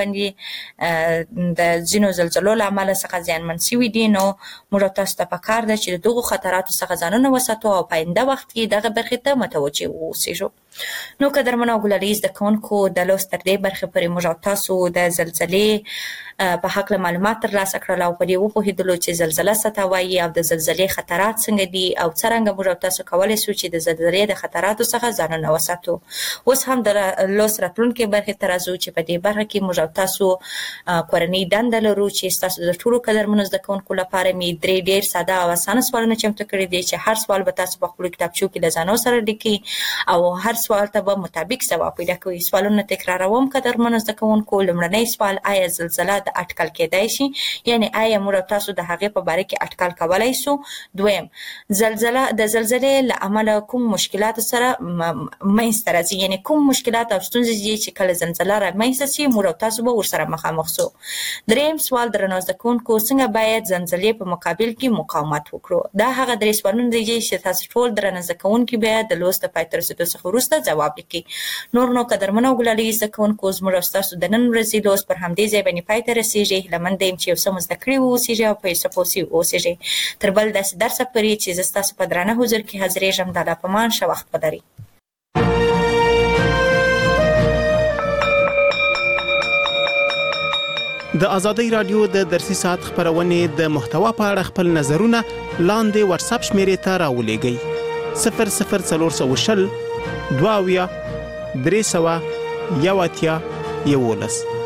باندې د ځینو زلزلو له امله څخه زیانمن شوي دي. نو موږ تاسو ته پکار ده چې د دغو خطراتو څخه ځانونه وساتو او په آینده وخت کې دغه برخې ته متوجه واوسېږو. نو قدرمنو ګلریز د کونکو د لوست تر دې برخه پرې موږ تاسو د زلزلې په حق له معلومات ترلاسه کړل او په دې وپوهیدلو چې زلزلہ څه ته وایي او د زلزلې خطرات څنګه دي او څنګه موږ تاسو کولای شو چې د زلزلې د خطراتو څخه ځانونه وساتو. اوس هم د لوست راتلونکي برخه ترازو چې په دې برخه کې موږ تاسو کورنۍ دنده لرو چې تاسو د ټولو قدرمنو زده کوونکو لپاره می درې ډېر ساده او اسانه سوالونه چمتو کړي دي چې هر سوال به تاسو په خپل کتابچو کې د ځانو سره لیکي او هر سوال ته به مطابق ځواب پیدا کوي. سوالونه تکراروم قدرمنو زده کوونکو. لومړنی سوال: آیا زلزلہ د اټکل کېدای شي؟ یعنی آیا موږ تاسو د هغې په باره کې اټکل کولای شو؟ دویم: زلزلہ د زلزلې له امله کوم مشکلات سره منځته راځي؟ یعنی کوم مشکلات او ستونزې دي چې کله زلزلہ رامنځته شي موږ تاسو به ورسره مخامخ شو. دریم سوال: درنو زده کوونکو، څنګه باید زلزلې په مقابل کې مقاومت وکړو؟ دا هغه درې سوالونه دي چې تاسو ټول درنو زده کوونکي باید د لوست پای ته رسیدو څخه وروسته ځواب لیکي. نور نو قدرمنو ګلالي زده کوونکو، زموږ تاسو د نن ورځې لوست پر همدې ځای باندې پای ته رسیږي. هیله مند یم چې یو څه مو زده کړي واوسیږي او په څه پوه اوسیږي. تر بل داسې درسه پورې چې زه ستاسو په درانه حضور کې حاضرېږم، د الله په امان، ښه وخت ولرئ. د آزادۍ رادیو د درسي ساعت خبرونې د محتوا په اړه خپل نظرونه لاندې واتس اپ شمیرې ته راولېږئ: 00420 22 311.